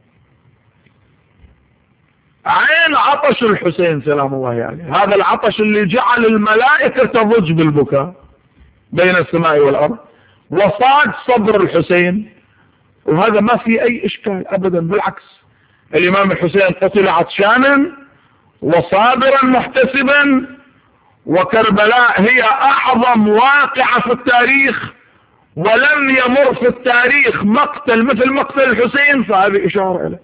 عين عطش الحسين سلام الله عليه، هذا العطش اللي جعل الملائكة تضج بالبكاء بين السماء والأرض. وصاد صبر الحسين، وهذا ما في أي إشكال أبدا، بالعكس الإمام الحسين قتل عطشانا وصابرا محتسبا. وكربلاء هي أعظم واقعة في التاريخ، ولم يمر في التاريخ مقتل مثل مقتل الحسين، فهذه إشارة إليه.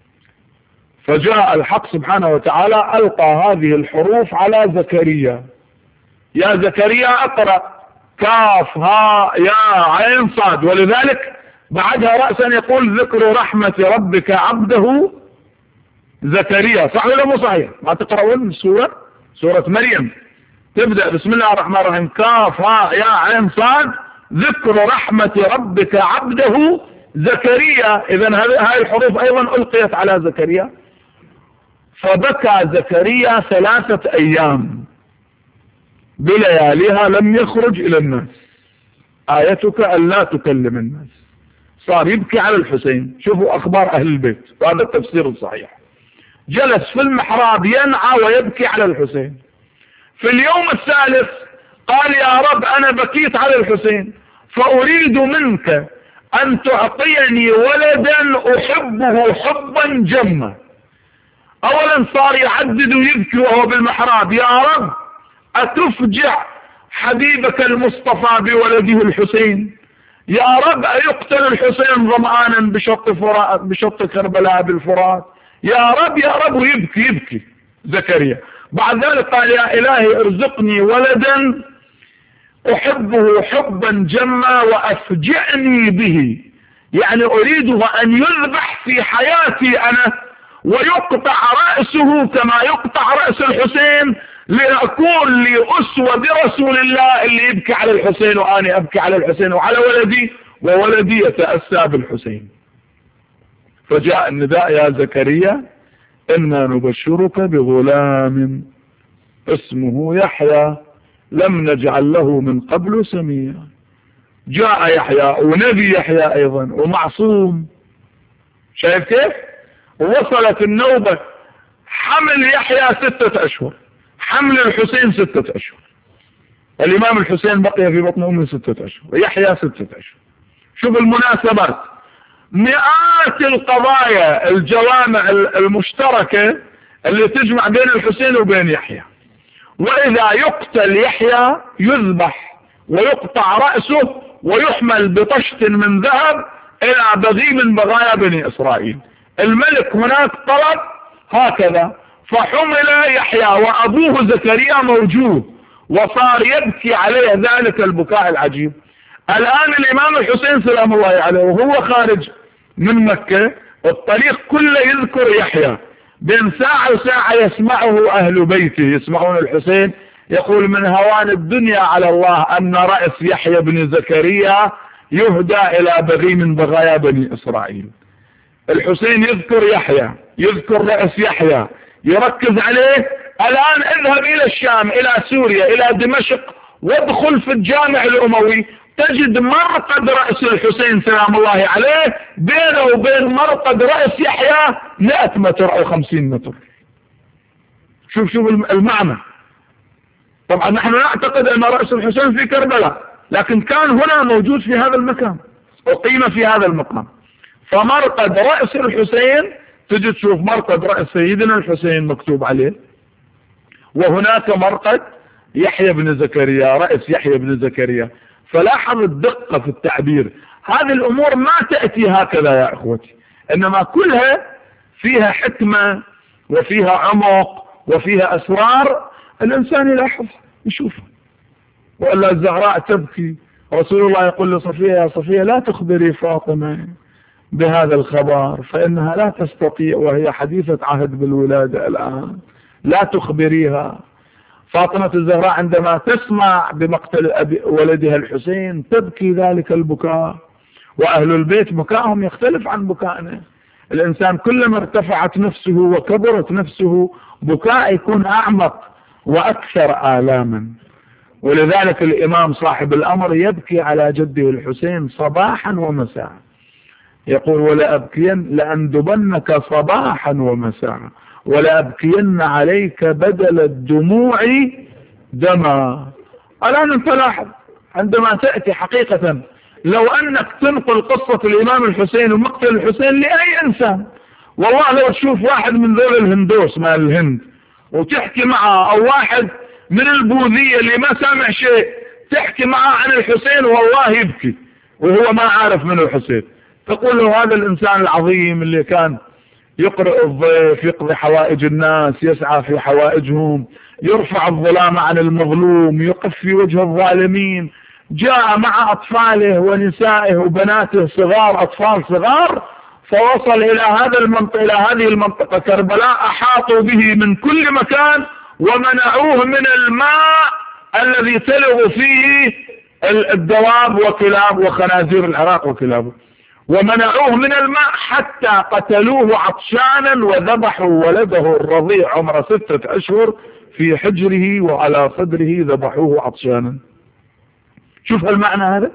فجاء الحق سبحانه وتعالى ألقى هذه الحروف على زكريا. يا زكريا أقرأ كاف ها يا عين صاد. ولذلك بعدها رأسا يقول ذكر رحمة ربك عبده زكريا. صح ولا مو صحيح؟ ما تقرؤون سورة مريم تبدأ بسم الله الرحمن الرحيم كاف ها يا عين صاد ذكر رحمة ربك عبده زكريا. إذن هذه الحروف أيضا ألقيت على زكريا. فبكى زكريا 3 أيام بلياليها لم يخرج إلى الناس. آيتك ألا تكلم الناس. صار يبكي على الحسين. شوفوا أخبار أهل البيت، وهذا التفسير الصحيح. جلس في المحراب ينعى ويبكي على الحسين. في اليوم الثالث قال يا رب أنا بكيت على الحسين، فأريد منك أن تعطيني ولدا أحبه حبا جما. أولا صار يعدد ويبكي وهو بالمحراب، يا رب أتفجع حبيبك المصطفى بولده الحسين؟ يا رب أيقتل الحسين ظمآنا بشط كربلاء بالفرات؟ يا رب ويبكي زكريا. بعد ذلك قال يا إلهي ارزقني ولدا أحبه حبا جما وأفجعني به، يعني أريده أن يذبح في حياتي أنا ويقطع رأسه كما يقطع رأس الحسين، لأكون لي أسوة برسول الله اللي يبكي على الحسين وأنا أبكي على الحسين وعلى ولدي، وولدي يتأسى بالحسين. فجاء النداء يا زكريا إنا نبشرك بغلام اسمه يحيى لم نجعل له من قبل سميا. جاء يحيى، ونبي يحيى أيضا، ومعصوم. شايف كيف؟ ووصلت النوبة حمل يحيى 6 أشهر، حمل الحسين 6 أشهر. الإمام الحسين بقي في بطن أمه 6 أشهر ويحيى 6 أشهر. شوف المناسبات، مئات القضايا الجوامع المشتركة اللي تجمع بين الحسين وبين يحيى. وإذا يقتل يحيى يذبح ويقطع رأسه ويحمل بطشت من ذهب إلى بغي من بغايا بني إسرائيل. الملك هناك طلب هكذا، فحمل يحيى وأبوه زكريا موجود، وصار يبكي عليه ذلك البكاء العجيب. الآن الإمام الحسين سلام الله عليه وهو خارج من مكة الطريق كله يذكر يحيى، بين ساعة وساعة يسمعه أهل بيته، يسمعون الحسين يقول من هوان الدنيا على الله أن رأس يحيى بن زكريا يهدى إلى بغي من بغايا بني إسرائيل. الحسين يذكر يحيى، يذكر رأس يحيى، يركز عليه. الآن اذهب إلى الشام، إلى سوريا، إلى دمشق، وادخل في الجامع الأموي تجد مرقد رأس الحسين سلام الله عليه بينه وبين مرقد رأس يحيى 100 متر أو 50 متر. شوف المعنى. طبعا نحن نعتقد أن رأس الحسين في كربلاء، لكن كان هنا موجود في هذا المكان، أقيم في هذا المقام. فمرقد رأس الحسين تجد، شوف مرقد رأس سيدنا الحسين مكتوب عليه، وهناك مرقد يحيى بن زكريا، رأس يحيى بن زكريا. فلاحظ الدقة في التعبير. هذه الأمور ما تأتي هكذا يا أخوتي، إنما كلها فيها حكمة وفيها عمق وفيها أسرار الإنسان يلاحظ يشوفها. وإلا الزهراء تبكي، رسول الله يقول لصفية يا صفية لا تخبري فاطمة بهذا الخبر فإنها لا تستطيع وهي حديثة عهد بالولادة الآن، لا تخبريها. فاطمة الزهراء عندما تسمع بمقتل ولدها الحسين تبكي ذلك البكاء، وأهل البيت بكاءهم يختلف عن بكائنا. الإنسان كلما ارتفعت نفسه وكبرت نفسه بكاء يكون أعمق وأكثر آلاما. ولذلك الإمام صاحب الأمر يبكي على جده الحسين صباحا ومساء، يقول ولا أبكين لأندبنك صباحا ومساء ولا أبكين عليك بدل الدموع دما. الآن انت لاحظ عندما تأتي حقيقة، لو أنك تنقل قصة الإمام الحسين ومقتل الحسين لأي إنسان، والله لو تشوف واحد من ذول الهندوس مال الهند وتحكي معه، أو واحد من البوذية اللي ما سامع شيء تحكي معه عن الحسين والله يبكي وهو ما عارف من الحسين. تقول له هذا الإنسان العظيم اللي كان يقرأ الضيف، يقضي حوائج الناس، يسعى في حوائجهم، يرفع الظلام عن المظلوم، يقف في وجه الظالمين، جاء مع أطفاله ونسائه وبناته صغار، أطفال صغار، فوصل إلى إلى هذه المنطقة كربلاء، أحاطوا به من كل مكان ومنعوه من الماء الذي تلغ فيه الدواب وكلاب وخنازير العراق وكلابه، ومنعوه من الماء حتى قتلوه عطشانا وذبحوا ولده الرضيع عمره 6 أشهر في حجره وعلى صدره ذبحوه عطشانا. شوف المعنى هذا.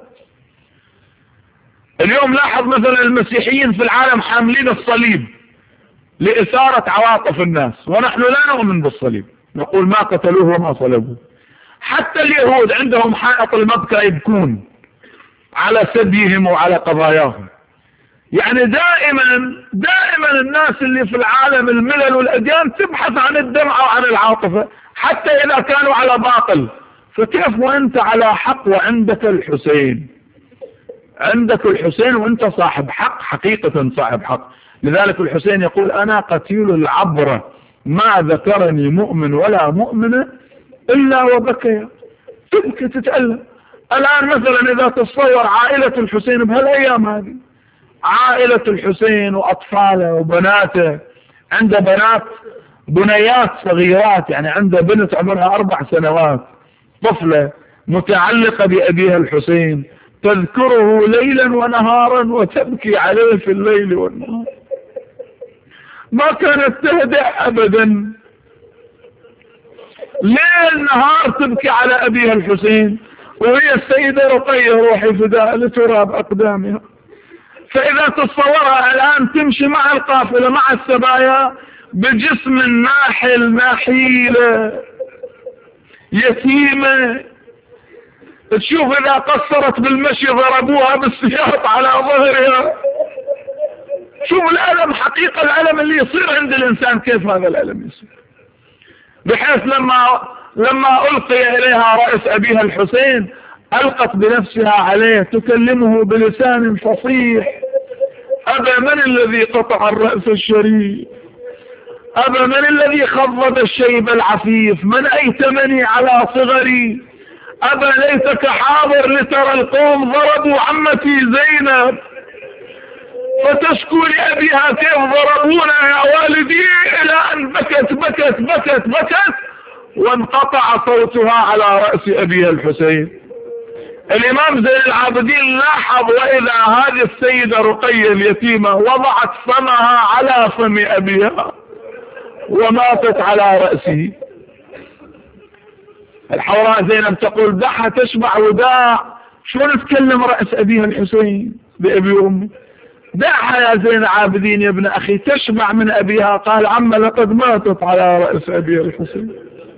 اليوم لاحظ مثلا المسيحيين في العالم حاملين الصليب لإثارة عواطف الناس، ونحن لا نؤمن بالصليب، نقول ما قتلوه وما صلبوه. حتى اليهود عندهم حائط المبكى يبكون على سديهم وعلى قضاياهم. يعني دائما الناس اللي في العالم الملل والأديان تبحث عن الدمع وعن العاطفة حتى إذا كانوا على باطل. فكيف وانت على حق وعندك الحسين، عندك الحسين وانت صاحب حق، حقيقة صاحب حق. لذلك الحسين يقول أنا قتيل العبرة ما ذكرني مؤمن ولا مؤمنة إلا وبكي. تبكي تتألم. الآن مثلا إذا تصور عائلة الحسين بهالأيام هذه، عائلة الحسين وأطفاله وبناته، عنده بنيات صغيرات، يعني عنده بنت عمرها 4 سنوات، طفلة متعلقة بأبيها الحسين تذكره ليلا ونهارا وتبكي عليه في الليل والنهار، ما كانت تهدأ أبدا، ليل نهار تبكي على أبيها الحسين، وهي السيدة رقية روحي فداء لتراب أقدامها. فإذا تصورها الآن تمشي مع القافلة مع السبايا بجسم ناحل نحيلة يتيمة تشوف اذا قصرت بالمشي ضربوها بالسياط على ظهرها. شوف الألم، حقيقة الألم اللي يصير عند الإنسان، كيف هذا الألم يصير، بحيث لما ألقي إليها رأس أبيها الحسين ألقت بنفسها عليه تكلمه بلسان فصيح: أبا من الذي قطع الرأس الشريف؟ أبا من الذي خضب الشيب العفيف؟ من أيتمني على صغري؟ أبا ليتك حاضر لترى القوم ضربوا عمتي زينب فتشكو لأبيها كيف ضربونا يا والدي، إلى أن بكت بكت بكت بكت وانقطع صوتها على رأس أبيها الحسين. الإمام زين العابدين لاحظ وإذا هذه السيدة رقية اليتيمة وضعت فمها على فم أبيها وماتت على رأسه. الحوراء زينب تقول: دعها تشبع وداع، شلون تكلم رأس أبيها الحسين بأبي وأمي؟ دعها يا زين العابدين يا ابن أخي تشبع من أبيها. قال: عم لقد ماتت على رأس أبيها الحسين.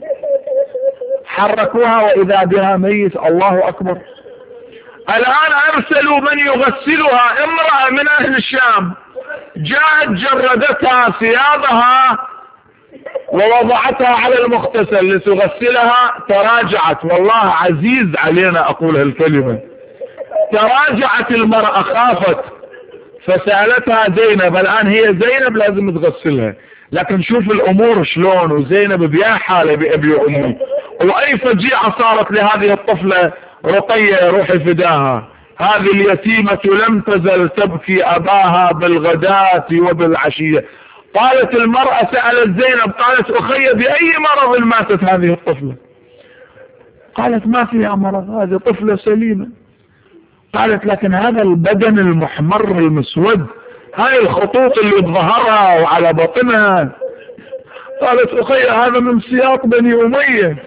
حركوها وإذا بها ميت. الله أكبر. الآن أرسلوا من يغسلها، امرأة من أهل الشام جاءت جردتها ثيابها ووضعتها على المغتسل لتغسلها، تراجعت. والله عزيز علينا أقول هالكلمة، تراجعت المرأة، خافت فسألتها زينب. الآن هي زينب لازم تغسلها، لكن شوف الأمور شلون، وزينب بيا حالة بأبي وأمي، وأي فجيعة صارت لهذه الطفلة رقية روحي فداها. هذه اليتيمة لم تزل تبكي أباها بالغداة وبالعشية. قالت المرأة، سألت زينب قالت: أخي بأي مرض ماتت هذه الطفلة؟ قالت: ما فيها مرض، هذه طفلة سليمة. قالت: لكن هذا البدن المحمر المسود، هاي الخطوط اللي بظهرها وعلى بطنها. قالت: أخي هذا من سياط بني أمية،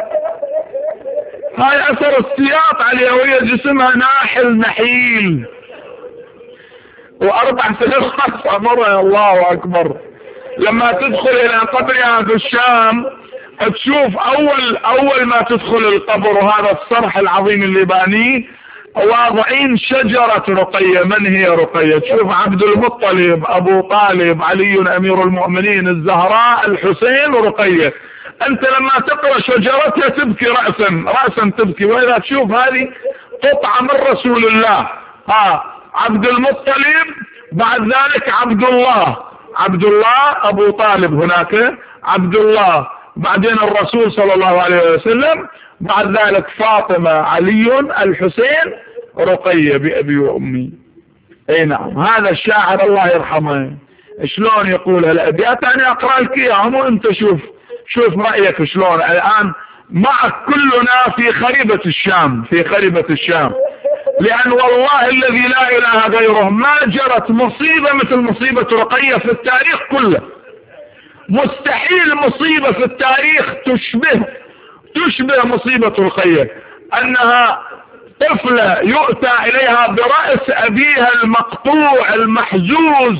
هاي أثر السياط عليها، وهي جسمها ناحل نحيل، و4 سنوات عمرها. الله أكبر. لما تدخل إلى قبرها في الشام تشوف أول ما تدخل القبر، وهذا الصرح العظيم اللي بانيه، واضعين شجرة رقية. من هي رقية؟ تشوف عبد المطلب، أبو طالب، علي أمير المؤمنين، الزهراء، الحسين، ورقية. أنت لما تقرأ شجرتها تبكي رأسا تبكي. وإذا تشوف هذه قطعة من رسول الله، عبد المطلب، بعد ذلك عبد الله أبو طالب، هناك عبد الله، بعدين الرسول صلى الله عليه وسلم، بعد ذلك فاطمة، علي، الحسين، رقية بأبي وأمي. اي نعم. هذا الشاعر الله يرحمه شلون يقول الأبيات، أنا أقرأ لك إياهم وأنت شوف رأيك شلون. الآن معك كلنا في خريبة الشام، لأن والله الذي لا إله غيره ما جرت مصيبة مثل مصيبة رقية في التاريخ كله. مستحيل مصيبة في التاريخ تشبه مصيبة رقية، أنها طفلة يؤتى إليها برأس أبيها المقطوع المحزوز،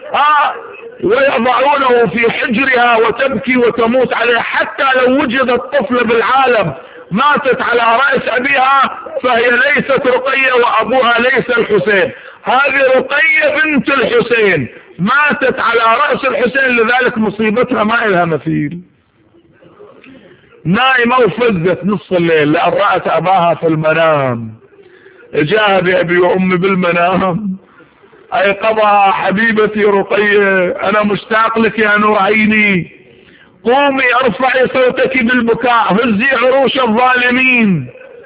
ويضعونه في حجرها وتبكي وتموت عليه. حتى لو وجدت طفلة بالعالم ماتت على رأس أبيها فهي ليست رقية وأبوها ليس الحسين. هذه رقية بنت الحسين ماتت على رأس الحسين، لذلك مصيبتها ما إلها مثيل. نائمة وفزت نصف الليل لأن رأت أباها في المنام، جاء بأبي وأمي بالمنام، أيقظها: حبيبتي رقية أنا مشتاق لك يا نور عيني، قومي ارفعي صوتك بالبكاء، هزي عروش الظالمين.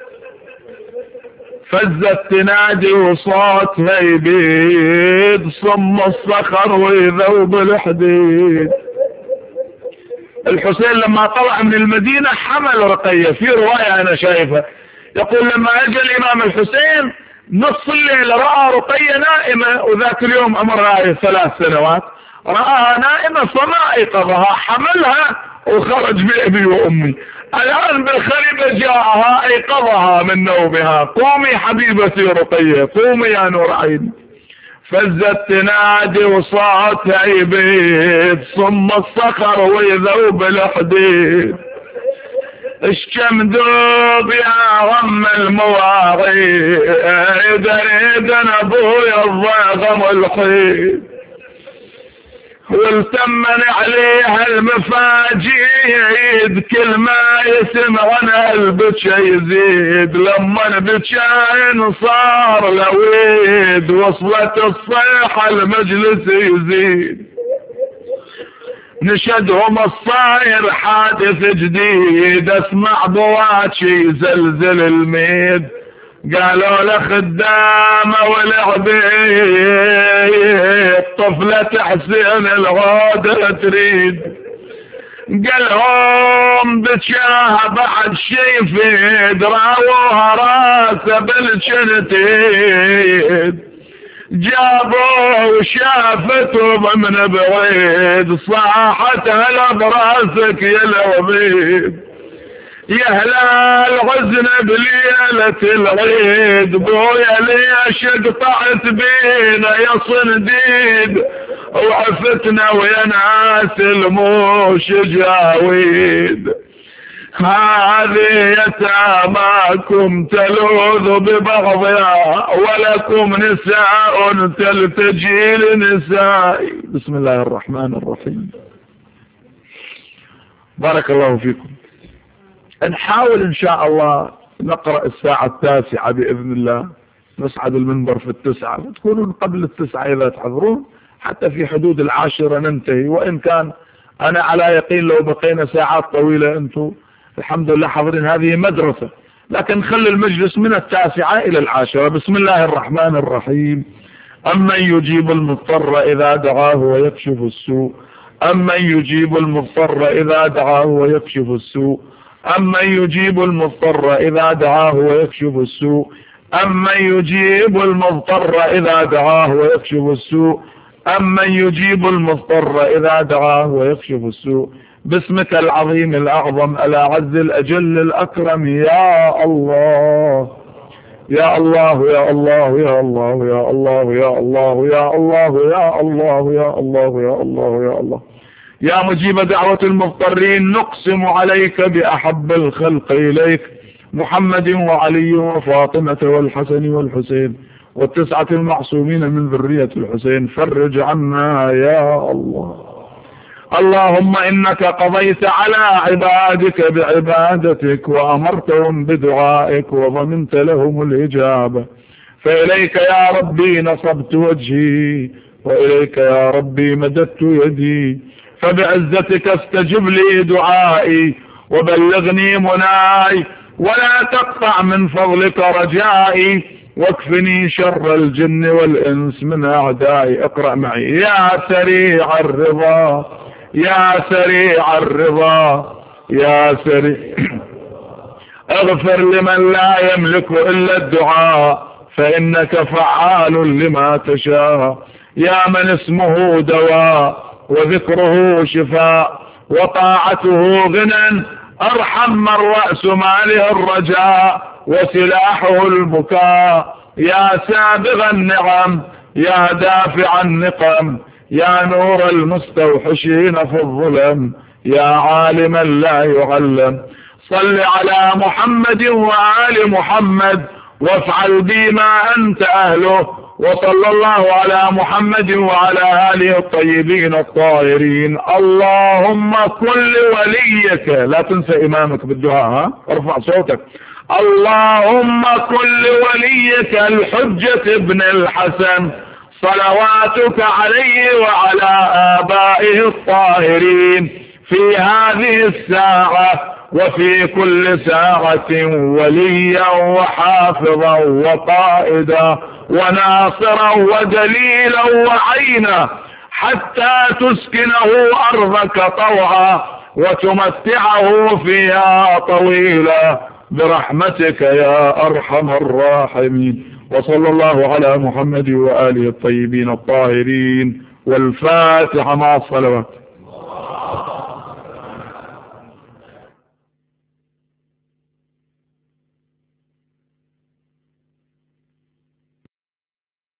فزت تنادي وصوتها يبيد، صم الصخر ويذوب الحديد. الحسين لما طلع من المدينة حمل رقية. في رواية أنا شايفها يقول لما أجى الإمام الحسين نص الليل رأى رقية نائمة، وذاك اليوم عمرها 3 سنوات، رآها نائمة فما أيقظها، حملها وخرج بأبي وأمي. الآن بالخريبة جاءها أيقظها من نومها: قومي حبيبتي رقية، قومي يا نور عيني. فزت تنادي وصوتها يبيد، صم الصخر ويذوب الحديد. اشكم ذوب يا غم المواعيد اريد انا ابويا الضغم الحيد والتمن عليها المفاجيد كل ما يسمعنا البكى يزيد لما بكاين صار لويد وصلت الصيحة المجلس يزيد نشدهم الصاير حادث جديد اسمع بواكي زلزل الميد قالوا لخدامة والعبيد طفلة حسين الغادة تريد قالهم بجاه بعد شي فيد راوها راسه بالشنتيد جابوه وشافته من بعيد صاحت هلا براسك يا العبيد يا هلال غزن بليلة العيد بويا ليش قطعت بينا يا صنديد وعفتنا ويا ناس الموش جاويد هذه يتاماكم تلوذ ببغضها ولكم نساء تلتجي لنساء. بسم الله الرحمن الرحيم. بارك الله فيكم. نحاول ان شاء الله نقرأ الساعة 9 بإذن الله، نصعد المنبر في 9 وتكونون قبل 9 إذا تحضرون، حتى في حدود 10 ننتهي. وإن كان أنا على يقين لو بقينا ساعات طويلة أنتم الحمد لله حاضرين، هذه مدرسة، لكن خلي المجلس من 9 إلى 10. بسم الله الرحمن الرحيم. أمن يجيب المضطر إذا دعاه ويكشف السوء، أمن يجيب المضطر إذا دعاه ويكشف السوء، أمن يجيب المضطر إذا دعاه ويكشف السوء، أمن يجيب المضطر إذا دعاه ويكشف السوء، أمن يجيب المضطر إذا دعاه ويكشف السوء. باسمك العظيم الأعظم الأعز الأجل الأكرم يا الله يا الله يا الله يا الله يا الله يا الله يا الله يا الله يا الله يا الله يا الله يا مجيب دعوة المضطرين، نقسم عليك بأحب الخلق إليك محمد وعلي وفاطمة والحسن والحسين والتسعة المعصومين من ذرية الحسين، فرج عنا يا الله. اللهم إنك قضيت على عبادك بعبادتك وأمرتهم بدعائك وضمنت لهم الإجابة، فإليك يا ربي نصبت وجهي وإليك يا ربي مددت يدي، فبعزتك استجب لي دعائي وبلغني مناي ولا تقطع من فضلك رجائي، واكفني شر الجن والإنس من أعدائي. اقرأ معي. يا سريع الرضا يا سريع الرضا يا سريع اغفر لمن لا يملك إلا الدعاء فإنك فعال لما تشاء، يا من اسمه دواء وذكره شفاء وطاعته غنى، ارحم من رأس ماله الرجاء وسلاحه البكاء، يا سابغ النعم يا دافع النقم، يا نور المستوحشين في الظلم، يا عالما لا يعلم. صل على محمد وآل محمد وافعل بي ما أنت أهله، وصلى الله على محمد وعلى آله الطيبين الطاهرين. اللهم كل وليك، لا تنسى إمامك بالدعاء، ها ارفع صوتك. اللهم كل وليك الحجة ابن الحسن صلواتك عليه وعلى آبائه الطاهرين في هذه الساعة وفي كل ساعة وليا وحافظا وقائدا وناصرا ودليلا وعينا، حتى تسكنه أرضك طوعا وتمتعه فيها طويلا برحمتك يا أرحم الراحمين. وصلى الله على محمد وآله الطيبين الطاهرين، والفاتحة مع الصلوات.